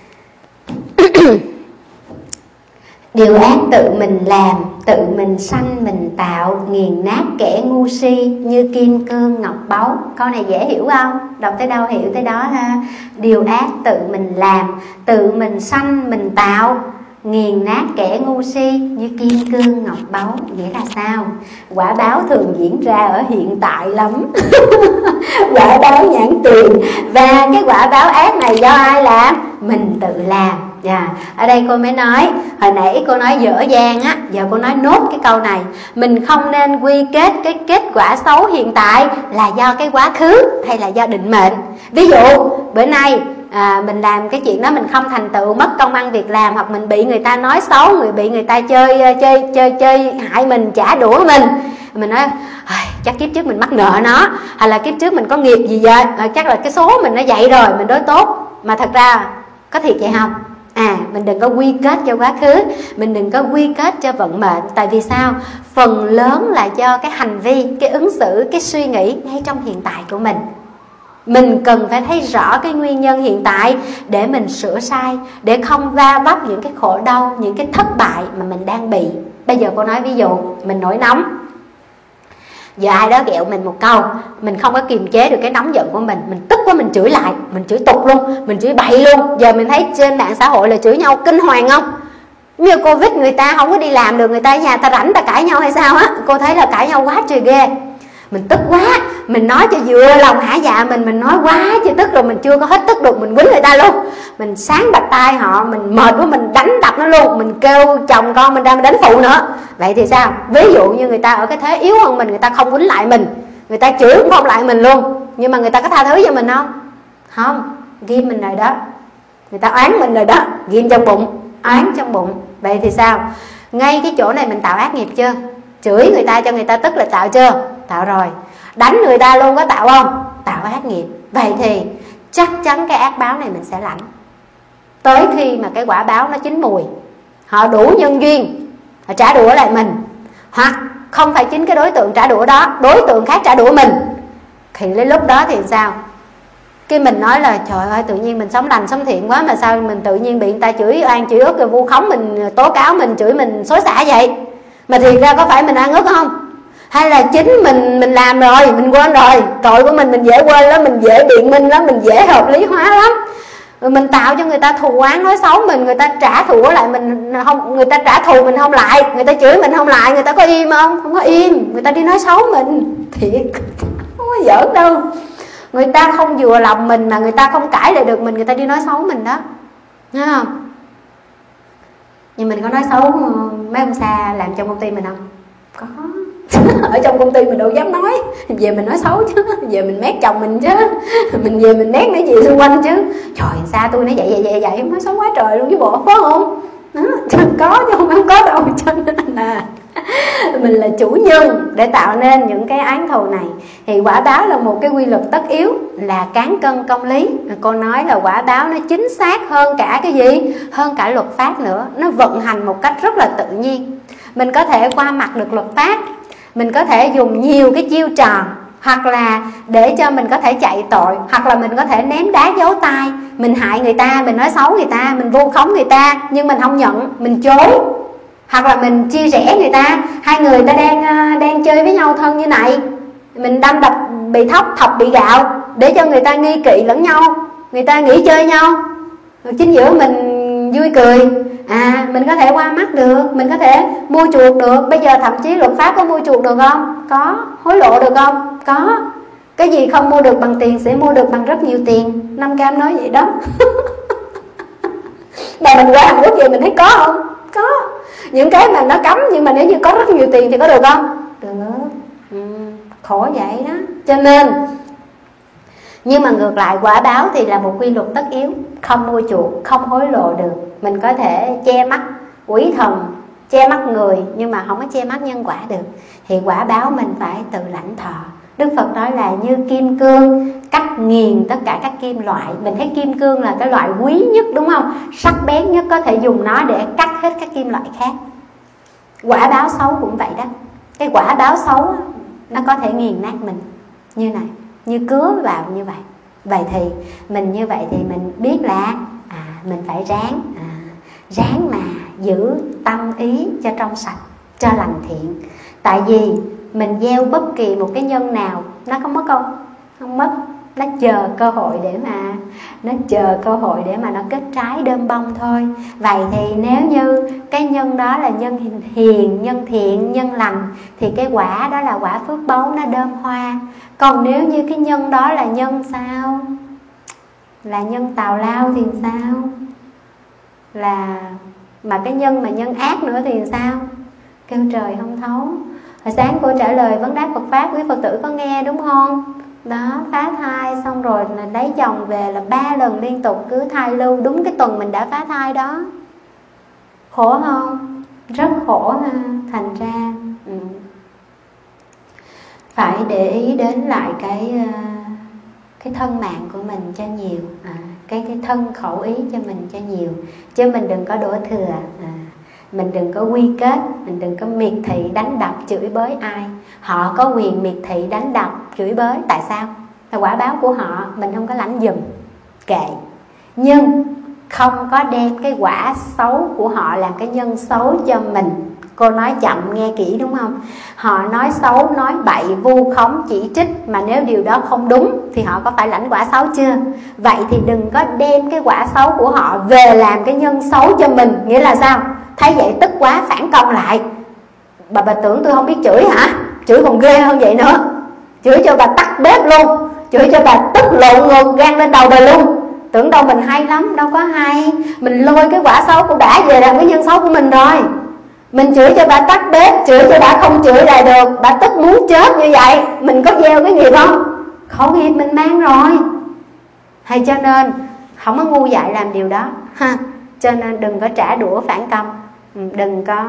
Điều ác tự mình làm, tự mình sanh mình tạo, nghiền nát kẻ ngu si như kim cương ngọc báu. Câu này dễ hiểu không? Đọc tới đâu hiểu tới đó ha. Điều ác tự mình làm, tự mình sanh mình tạo, nghiền nát kẻ ngu si như kim cương ngọc báu. Nghĩa là sao? Quả báo thường diễn ra ở hiện tại lắm. Quả báo nhãn tiền. Và cái quả báo ác này do ai làm? Mình tự làm. Yeah. Ở đây cô mới nói, hồi nãy cô nói dở dang á, giờ cô nói nốt cái câu này. Mình không nên quy kết cái kết quả xấu hiện tại là do cái quá khứ hay là do định mệnh. Ví dụ bữa nay à, mình làm cái chuyện đó mình không thành tựu, mất công ăn việc làm, hoặc mình bị người ta nói xấu, người bị người ta chơi chơi chơi chơi hại mình, trả đũa mình. Mình nói chắc kiếp trước mình mắc nợ nó, hay là kiếp trước mình có nghiệp gì vậy, à, chắc là cái số mình nó vậy rồi, mình đối tốt. Mà thật ra Có thiệt vậy không? À, mình đừng có quy kết cho quá khứ, mình đừng có quy kết cho vận mệnh. Tại vì sao? Phần lớn là do cái hành vi, cái ứng xử, cái suy nghĩ ngay trong hiện tại của mình. Mình cần phải thấy rõ cái nguyên nhân hiện tại để mình sửa sai, để không va vấp những cái khổ đau, những cái thất bại mà mình đang bị. Bây giờ cô nói ví dụ, mình nổi nóng, giờ ai đó ghẹo mình một câu, mình không có kiềm chế được cái nóng giận của mình, mình tức quá mình chửi lại, mình chửi tục luôn, mình chửi bậy luôn. Giờ mình thấy trên mạng xã hội là chửi nhau kinh hoàng không? Như Covid người ta không có đi làm được, người ta ở nhà ta rảnh ta cãi nhau hay sao á. Cô thấy là cãi nhau quá trời ghê. Mình tức quá, mình nói cho vừa lòng hả dạ mình, mình nói quá chứ tức rồi mình chưa có hết tức được, mình quýnh người ta luôn. Mình sáng bạch tay họ, mình mệt quá mình đánh đập nó luôn, mình kêu chồng con mình ra mình đánh phụ nữa. Vậy thì sao? Ví dụ như người ta ở cái thế yếu hơn mình, người ta không quýnh lại mình, người ta chửi cũng không lại mình luôn, nhưng mà người ta có tha thứ cho mình không? Không, ghim mình rồi đó. Người ta oán mình rồi đó, ghim trong bụng, oán trong bụng. Vậy thì sao? Ngay cái chỗ này mình tạo ác nghiệp chưa? Chửi người ta cho người ta tức là tạo chưa? Tạo rồi. Đánh người ta luôn có tạo không? Tạo ác nghiệp. Vậy thì chắc chắn cái ác báo này mình sẽ lãnh. Tới khi mà cái quả báo nó chín mùi, họ đủ nhân duyên, họ trả đũa lại mình. Hoặc không phải chính cái đối tượng trả đũa đó, đối tượng khác trả đũa mình, thì đến lúc đó thì sao? Cái mình nói là trời ơi tự nhiên mình sống lành sống thiện quá mà sao mình tự nhiên bị người ta chửi oan chửi ức rồi vu khống mình, tố cáo mình, chửi mình xối xả vậy? Mà thiệt ra có phải mình ăn ức không? Hay là chính mình mình làm rồi, mình quên rồi. Tội của mình mình dễ quên lắm, mình dễ biện minh lắm, mình dễ hợp lý hóa lắm. Rồi mình tạo cho người ta thù oán nói xấu mình, người ta trả thù lại mình không, người ta trả thù mình không lại, người ta chửi mình không lại, người ta có im không? Không có im, người ta đi nói xấu mình. Thiệt, không có giỡn đâu. Người ta không vừa lòng mình mà người ta không cãi lại được mình, người ta đi nói xấu mình đó, nghe không? Nhưng mình có nói xấu mấy ông xa làm trong công ty mình không? Có. Ở trong công ty mình đâu dám nói, về mình nói xấu chứ, về mình mét chồng mình chứ, mình về mình mét mấy gì xung quanh chứ. Trời, xa tôi nói vậy vậy vậy vậy nói xấu quá trời luôn chứ bộ, có không? Đó, có chứ không có đâu. Cho nên là mình là chủ nhân để tạo nên những cái oán thù này. Thì quả báo là một cái quy luật tất yếu, là cán cân công lý. Cô nói là quả báo nó chính xác hơn cả cái gì? Hơn cả luật pháp nữa. Nó vận hành một cách rất là tự nhiên. Mình có thể qua mặt được luật pháp, mình có thể dùng nhiều cái chiêu trò, hoặc là để cho mình có thể chạy tội, hoặc là mình có thể ném đá giấu tay, mình hại người ta, mình nói xấu người ta, mình vu khống người ta, nhưng mình không nhận, mình trốn. Hoặc là mình chia rẽ người ta, hai người ta đang đang chơi với nhau thân như này, mình đâm đập bị thóc, thọc bị gạo, để cho người ta nghi kỵ lẫn nhau, người ta nghỉ chơi nhau, rồi chính giữa mình vui cười. À, mình có thể qua mắt được, mình có thể mua chuộc được. Bây giờ thậm chí luật pháp có mua chuộc được không? Có. Hối lộ được không? Có. Cái gì không mua được bằng tiền sẽ mua được bằng rất nhiều tiền. Năm Cam nói vậy đó. Mà mình qua Hàn Quốc vậy mình thấy có không? Có. Những cái mà nó cấm, nhưng mà nếu như có rất nhiều tiền thì có được không? Được. Ừ, khổ vậy đó. Cho nên, nhưng mà ngược lại quả báo thì là một quy luật tất yếu, không mua chuộc, không hối lộ được. Mình có thể che mắt quỷ thần, che mắt người, nhưng mà không có che mắt nhân quả được. Thì quả báo mình phải tự lãnh thọ. Đức Phật nói là như kim cương cắt nghiền tất cả các kim loại. Mình thấy kim cương là cái loại quý nhất đúng không? Sắc bén nhất, có thể dùng nó để cắt hết các kim loại khác. Quả báo xấu cũng vậy đó. Cái quả báo xấu nó có thể nghiền nát mình như này, như cứa vào như vậy. Vậy thì mình như vậy thì mình biết là à, mình phải ráng à, ráng mà giữ tâm ý cho trong sạch, cho lành thiện. Tại vì mình gieo bất kỳ một cái nhân nào nó có mất không? Không mất. Nó chờ cơ hội để mà Nó chờ cơ hội để mà nó kết trái đơm bông thôi. Vậy thì nếu như cái nhân đó là nhân hiền, nhân thiện, nhân lành, thì cái quả đó là quả phước báu, nó đơm hoa. Còn nếu như cái nhân đó là nhân sao? Là nhân tào lao thì sao? Là mà cái nhân mà nhân ác nữa thì sao? Kêu trời không thấu. Hồi sáng cô trả lời vấn đáp Phật Pháp, quý Phật tử có nghe đúng không? Đó, phá thai xong rồi lấy chồng về là ba lần liên tục cứ thai lưu, đúng cái tuần mình đã phá thai đó. Khổ không? Rất khổ ha. Thành ra ừ, phải để ý đến lại cái cái thân mạng của mình cho nhiều. à, cái cái thân khẩu ý cho mình cho nhiều, chứ mình đừng có đổ thừa. À, mình đừng có quy kết, mình đừng có miệt thị đánh đập chửi bới ai. Họ có quyền miệt thị đánh đập chửi bới, tại sao? Là quả báo của họ, mình không có lãnh giùm, kệ. Nhưng không có đem cái quả xấu của họ làm cái nhân xấu cho mình. Cô nói chậm nghe kỹ đúng không? Họ nói xấu, nói bậy, vu khống, chỉ trích, mà nếu điều đó không đúng thì họ có phải lãnh quả xấu chưa? Vậy thì đừng có đem cái quả xấu của họ về làm cái nhân xấu cho mình. Nghĩa là sao? Thấy vậy tức quá phản công lại. Bà bà tưởng tôi không biết chửi hả? Chửi còn ghê hơn vậy nữa. Chửi cho bà tắt bếp luôn, chửi cho bà tức lộn ngược gan lên đầu bà luôn. Tưởng đâu mình hay lắm, đâu có hay. Mình lôi cái quả xấu của bả về làm cái nhân xấu của mình rồi. Mình chửi cho bà tắt bếp, chửi cho bà không chửi lại được, bà tức muốn chết như vậy, mình có gieo cái nghiệp không? Khẩu nghiệp mình mang rồi. Hay cho nên không có ngu dại làm điều đó ha. Cho nên đừng có trả đũa phản công, đừng có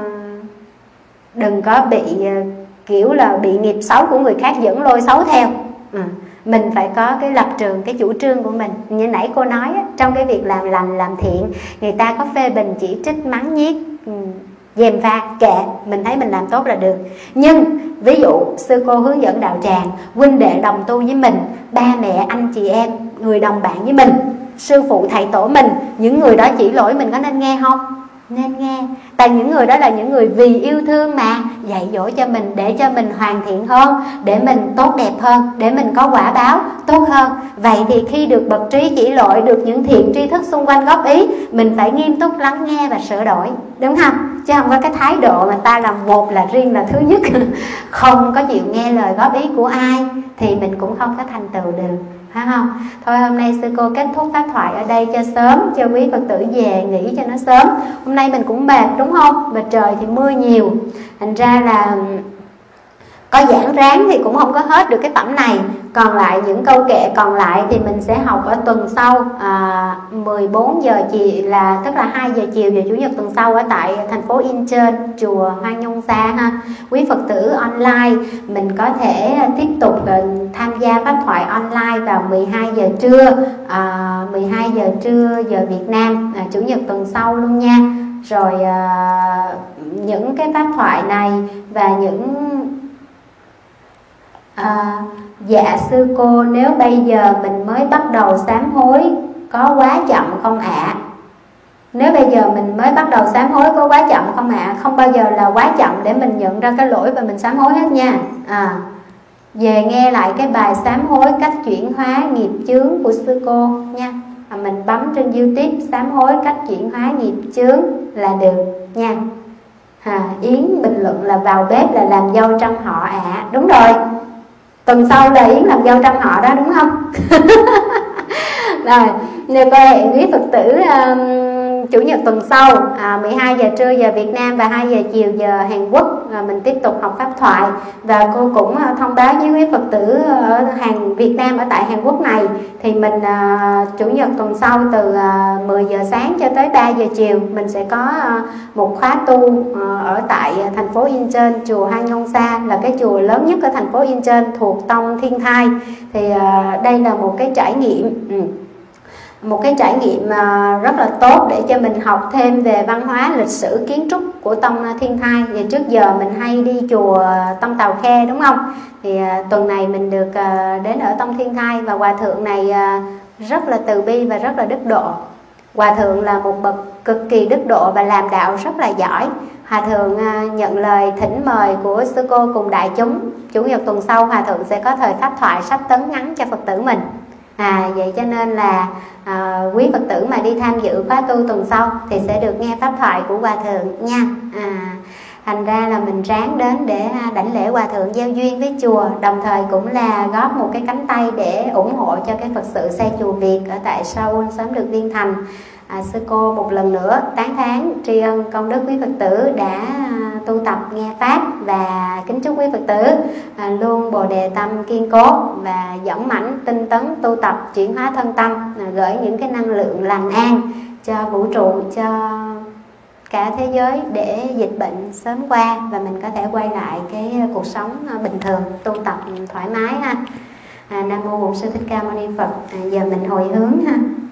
đừng có bị kiểu là bị nghiệp xấu của người khác dẫn lôi xấu theo. Ừ. Mình phải có cái lập trường, cái chủ trương của mình. Như nãy cô nói á, trong cái việc làm lành, làm thiện, người ta có phê bình, chỉ trích, mắng nhiếc, dèm pha, kệ, mình thấy mình làm tốt là được. Nhưng ví dụ sư cô hướng dẫn đạo tràng, huynh đệ đồng tu với mình, ba mẹ, anh chị em, người đồng bạn với mình, sư phụ thầy tổ mình, những người đó chỉ lỗi mình có nên nghe không? Nên nghe. Tại những người đó là những người vì yêu thương mà dạy dỗ cho mình, để cho mình hoàn thiện hơn, để mình tốt đẹp hơn, để mình có quả báo tốt hơn. Vậy thì khi được bậc trí chỉ lỗi, được những thiện tri thức xung quanh góp ý, mình phải nghiêm túc lắng nghe và sửa đổi, đúng không? Chứ không có cái thái độ mà ta là một là riêng là thứ nhất không có chịu nghe lời góp ý của ai thì mình cũng không có thành tựu được, phải không? Thôi hôm nay sư cô kết thúc pháp thoại ở đây cho sớm, cho quý Phật tử về nghỉ cho nó sớm. Hôm nay mình cũng mệt đúng không? Mà trời thì mưa nhiều, thành ra là có giảng ráng thì cũng không có hết được cái phẩm này. Còn lại những câu kệ còn lại thì mình sẽ học ở tuần sau, à, mười bốn giờ chiều, là tức là hai giờ chiều và chủ nhật tuần sau ở tại thành phố Incheon, chùa Hoa Nhung Sa ha. Quý Phật tử online mình có thể tiếp tục tham gia pháp thoại online vào mười hai giờ trưa, à, mười hai giờ trưa giờ Việt Nam, à, chủ nhật tuần sau luôn nha. Rồi à, những cái pháp thoại này và những À, dạ sư cô, nếu bây giờ mình mới bắt đầu sám hối có quá chậm không ạ? À? Nếu bây giờ mình mới bắt đầu sám hối có quá chậm không ạ? À? Không bao giờ là quá chậm để mình nhận ra cái lỗi và mình sám hối hết nha. À, về nghe lại cái bài sám hối cách chuyển hóa nghiệp chướng của sư cô nha. À, mình bấm trên YouTube sám hối cách chuyển hóa nghiệp chướng là được nha. À, Yến bình luận là vào bếp là làm dâu trăm họ ạ. À. Đúng rồi, tuần sau là Yến làm dâu trăm họ đó, đúng không? Rồi, nếu có hẹn quý Phật tử um, chủ nhật tuần sau, à, mười hai giờ trưa giờ Việt Nam và hai giờ chiều giờ Hàn Quốc, à, mình tiếp tục học pháp thoại. Và cô cũng à, thông báo với quý Phật tử ở Hàn Việt Nam ở tại Hàn Quốc này thì mình à, chủ nhật tuần sau từ à, mười giờ sáng cho tới ba giờ chiều mình sẽ có à, một khóa tu à, ở tại thành phố Incheon, chùa Hoa Nhung Sa, là cái chùa lớn nhất ở thành phố Incheon thuộc tông Thiên Thai. Thì à, đây là một cái trải nghiệm ừ. một cái trải nghiệm rất là tốt để cho mình học thêm về văn hóa, lịch sử, kiến trúc của tông Thiên Thai. Và trước giờ mình hay đi chùa tông Tàu Khe đúng không? Thì tuần này mình được đến ở tông Thiên Thai, và hòa thượng này rất là từ bi và rất là đức độ. Hòa thượng là một bậc cực kỳ đức độ và làm đạo rất là giỏi. Hòa thượng nhận lời thỉnh mời của sư cô cùng đại chúng. Chủ nhật tuần sau Hòa thượng sẽ có thời pháp thoại sách tấn ngắn cho Phật tử mình. À, vậy cho nên là à, quý Phật tử mà đi tham dự khóa tu tuần sau thì sẽ được nghe pháp thoại của Hòa thượng nha. À, thành ra là mình ráng đến để đảnh lễ Hòa thượng, giao duyên với chùa, đồng thời cũng là góp một cái cánh tay để ủng hộ cho cái Phật sự xây chùa Việt ở tại Seoul sớm được viên thành. À, sư cô một lần nữa tán thán tri ân công đức quý Phật tử đã tu tập nghe pháp, và kính chúc quý Phật tử à, luôn bồ đề tâm kiên cố và dõng mãnh tinh tấn tu tập chuyển hóa thân tâm, à, gửi những cái năng lượng lành an cho vũ trụ, cho cả thế giới để dịch bệnh sớm qua và mình có thể quay lại cái cuộc sống bình thường, tu tập thoải mái ha. À, Nam mô Bổn Sư Thích Ca Mâu Ni Phật. À, giờ mình hồi hướng ha.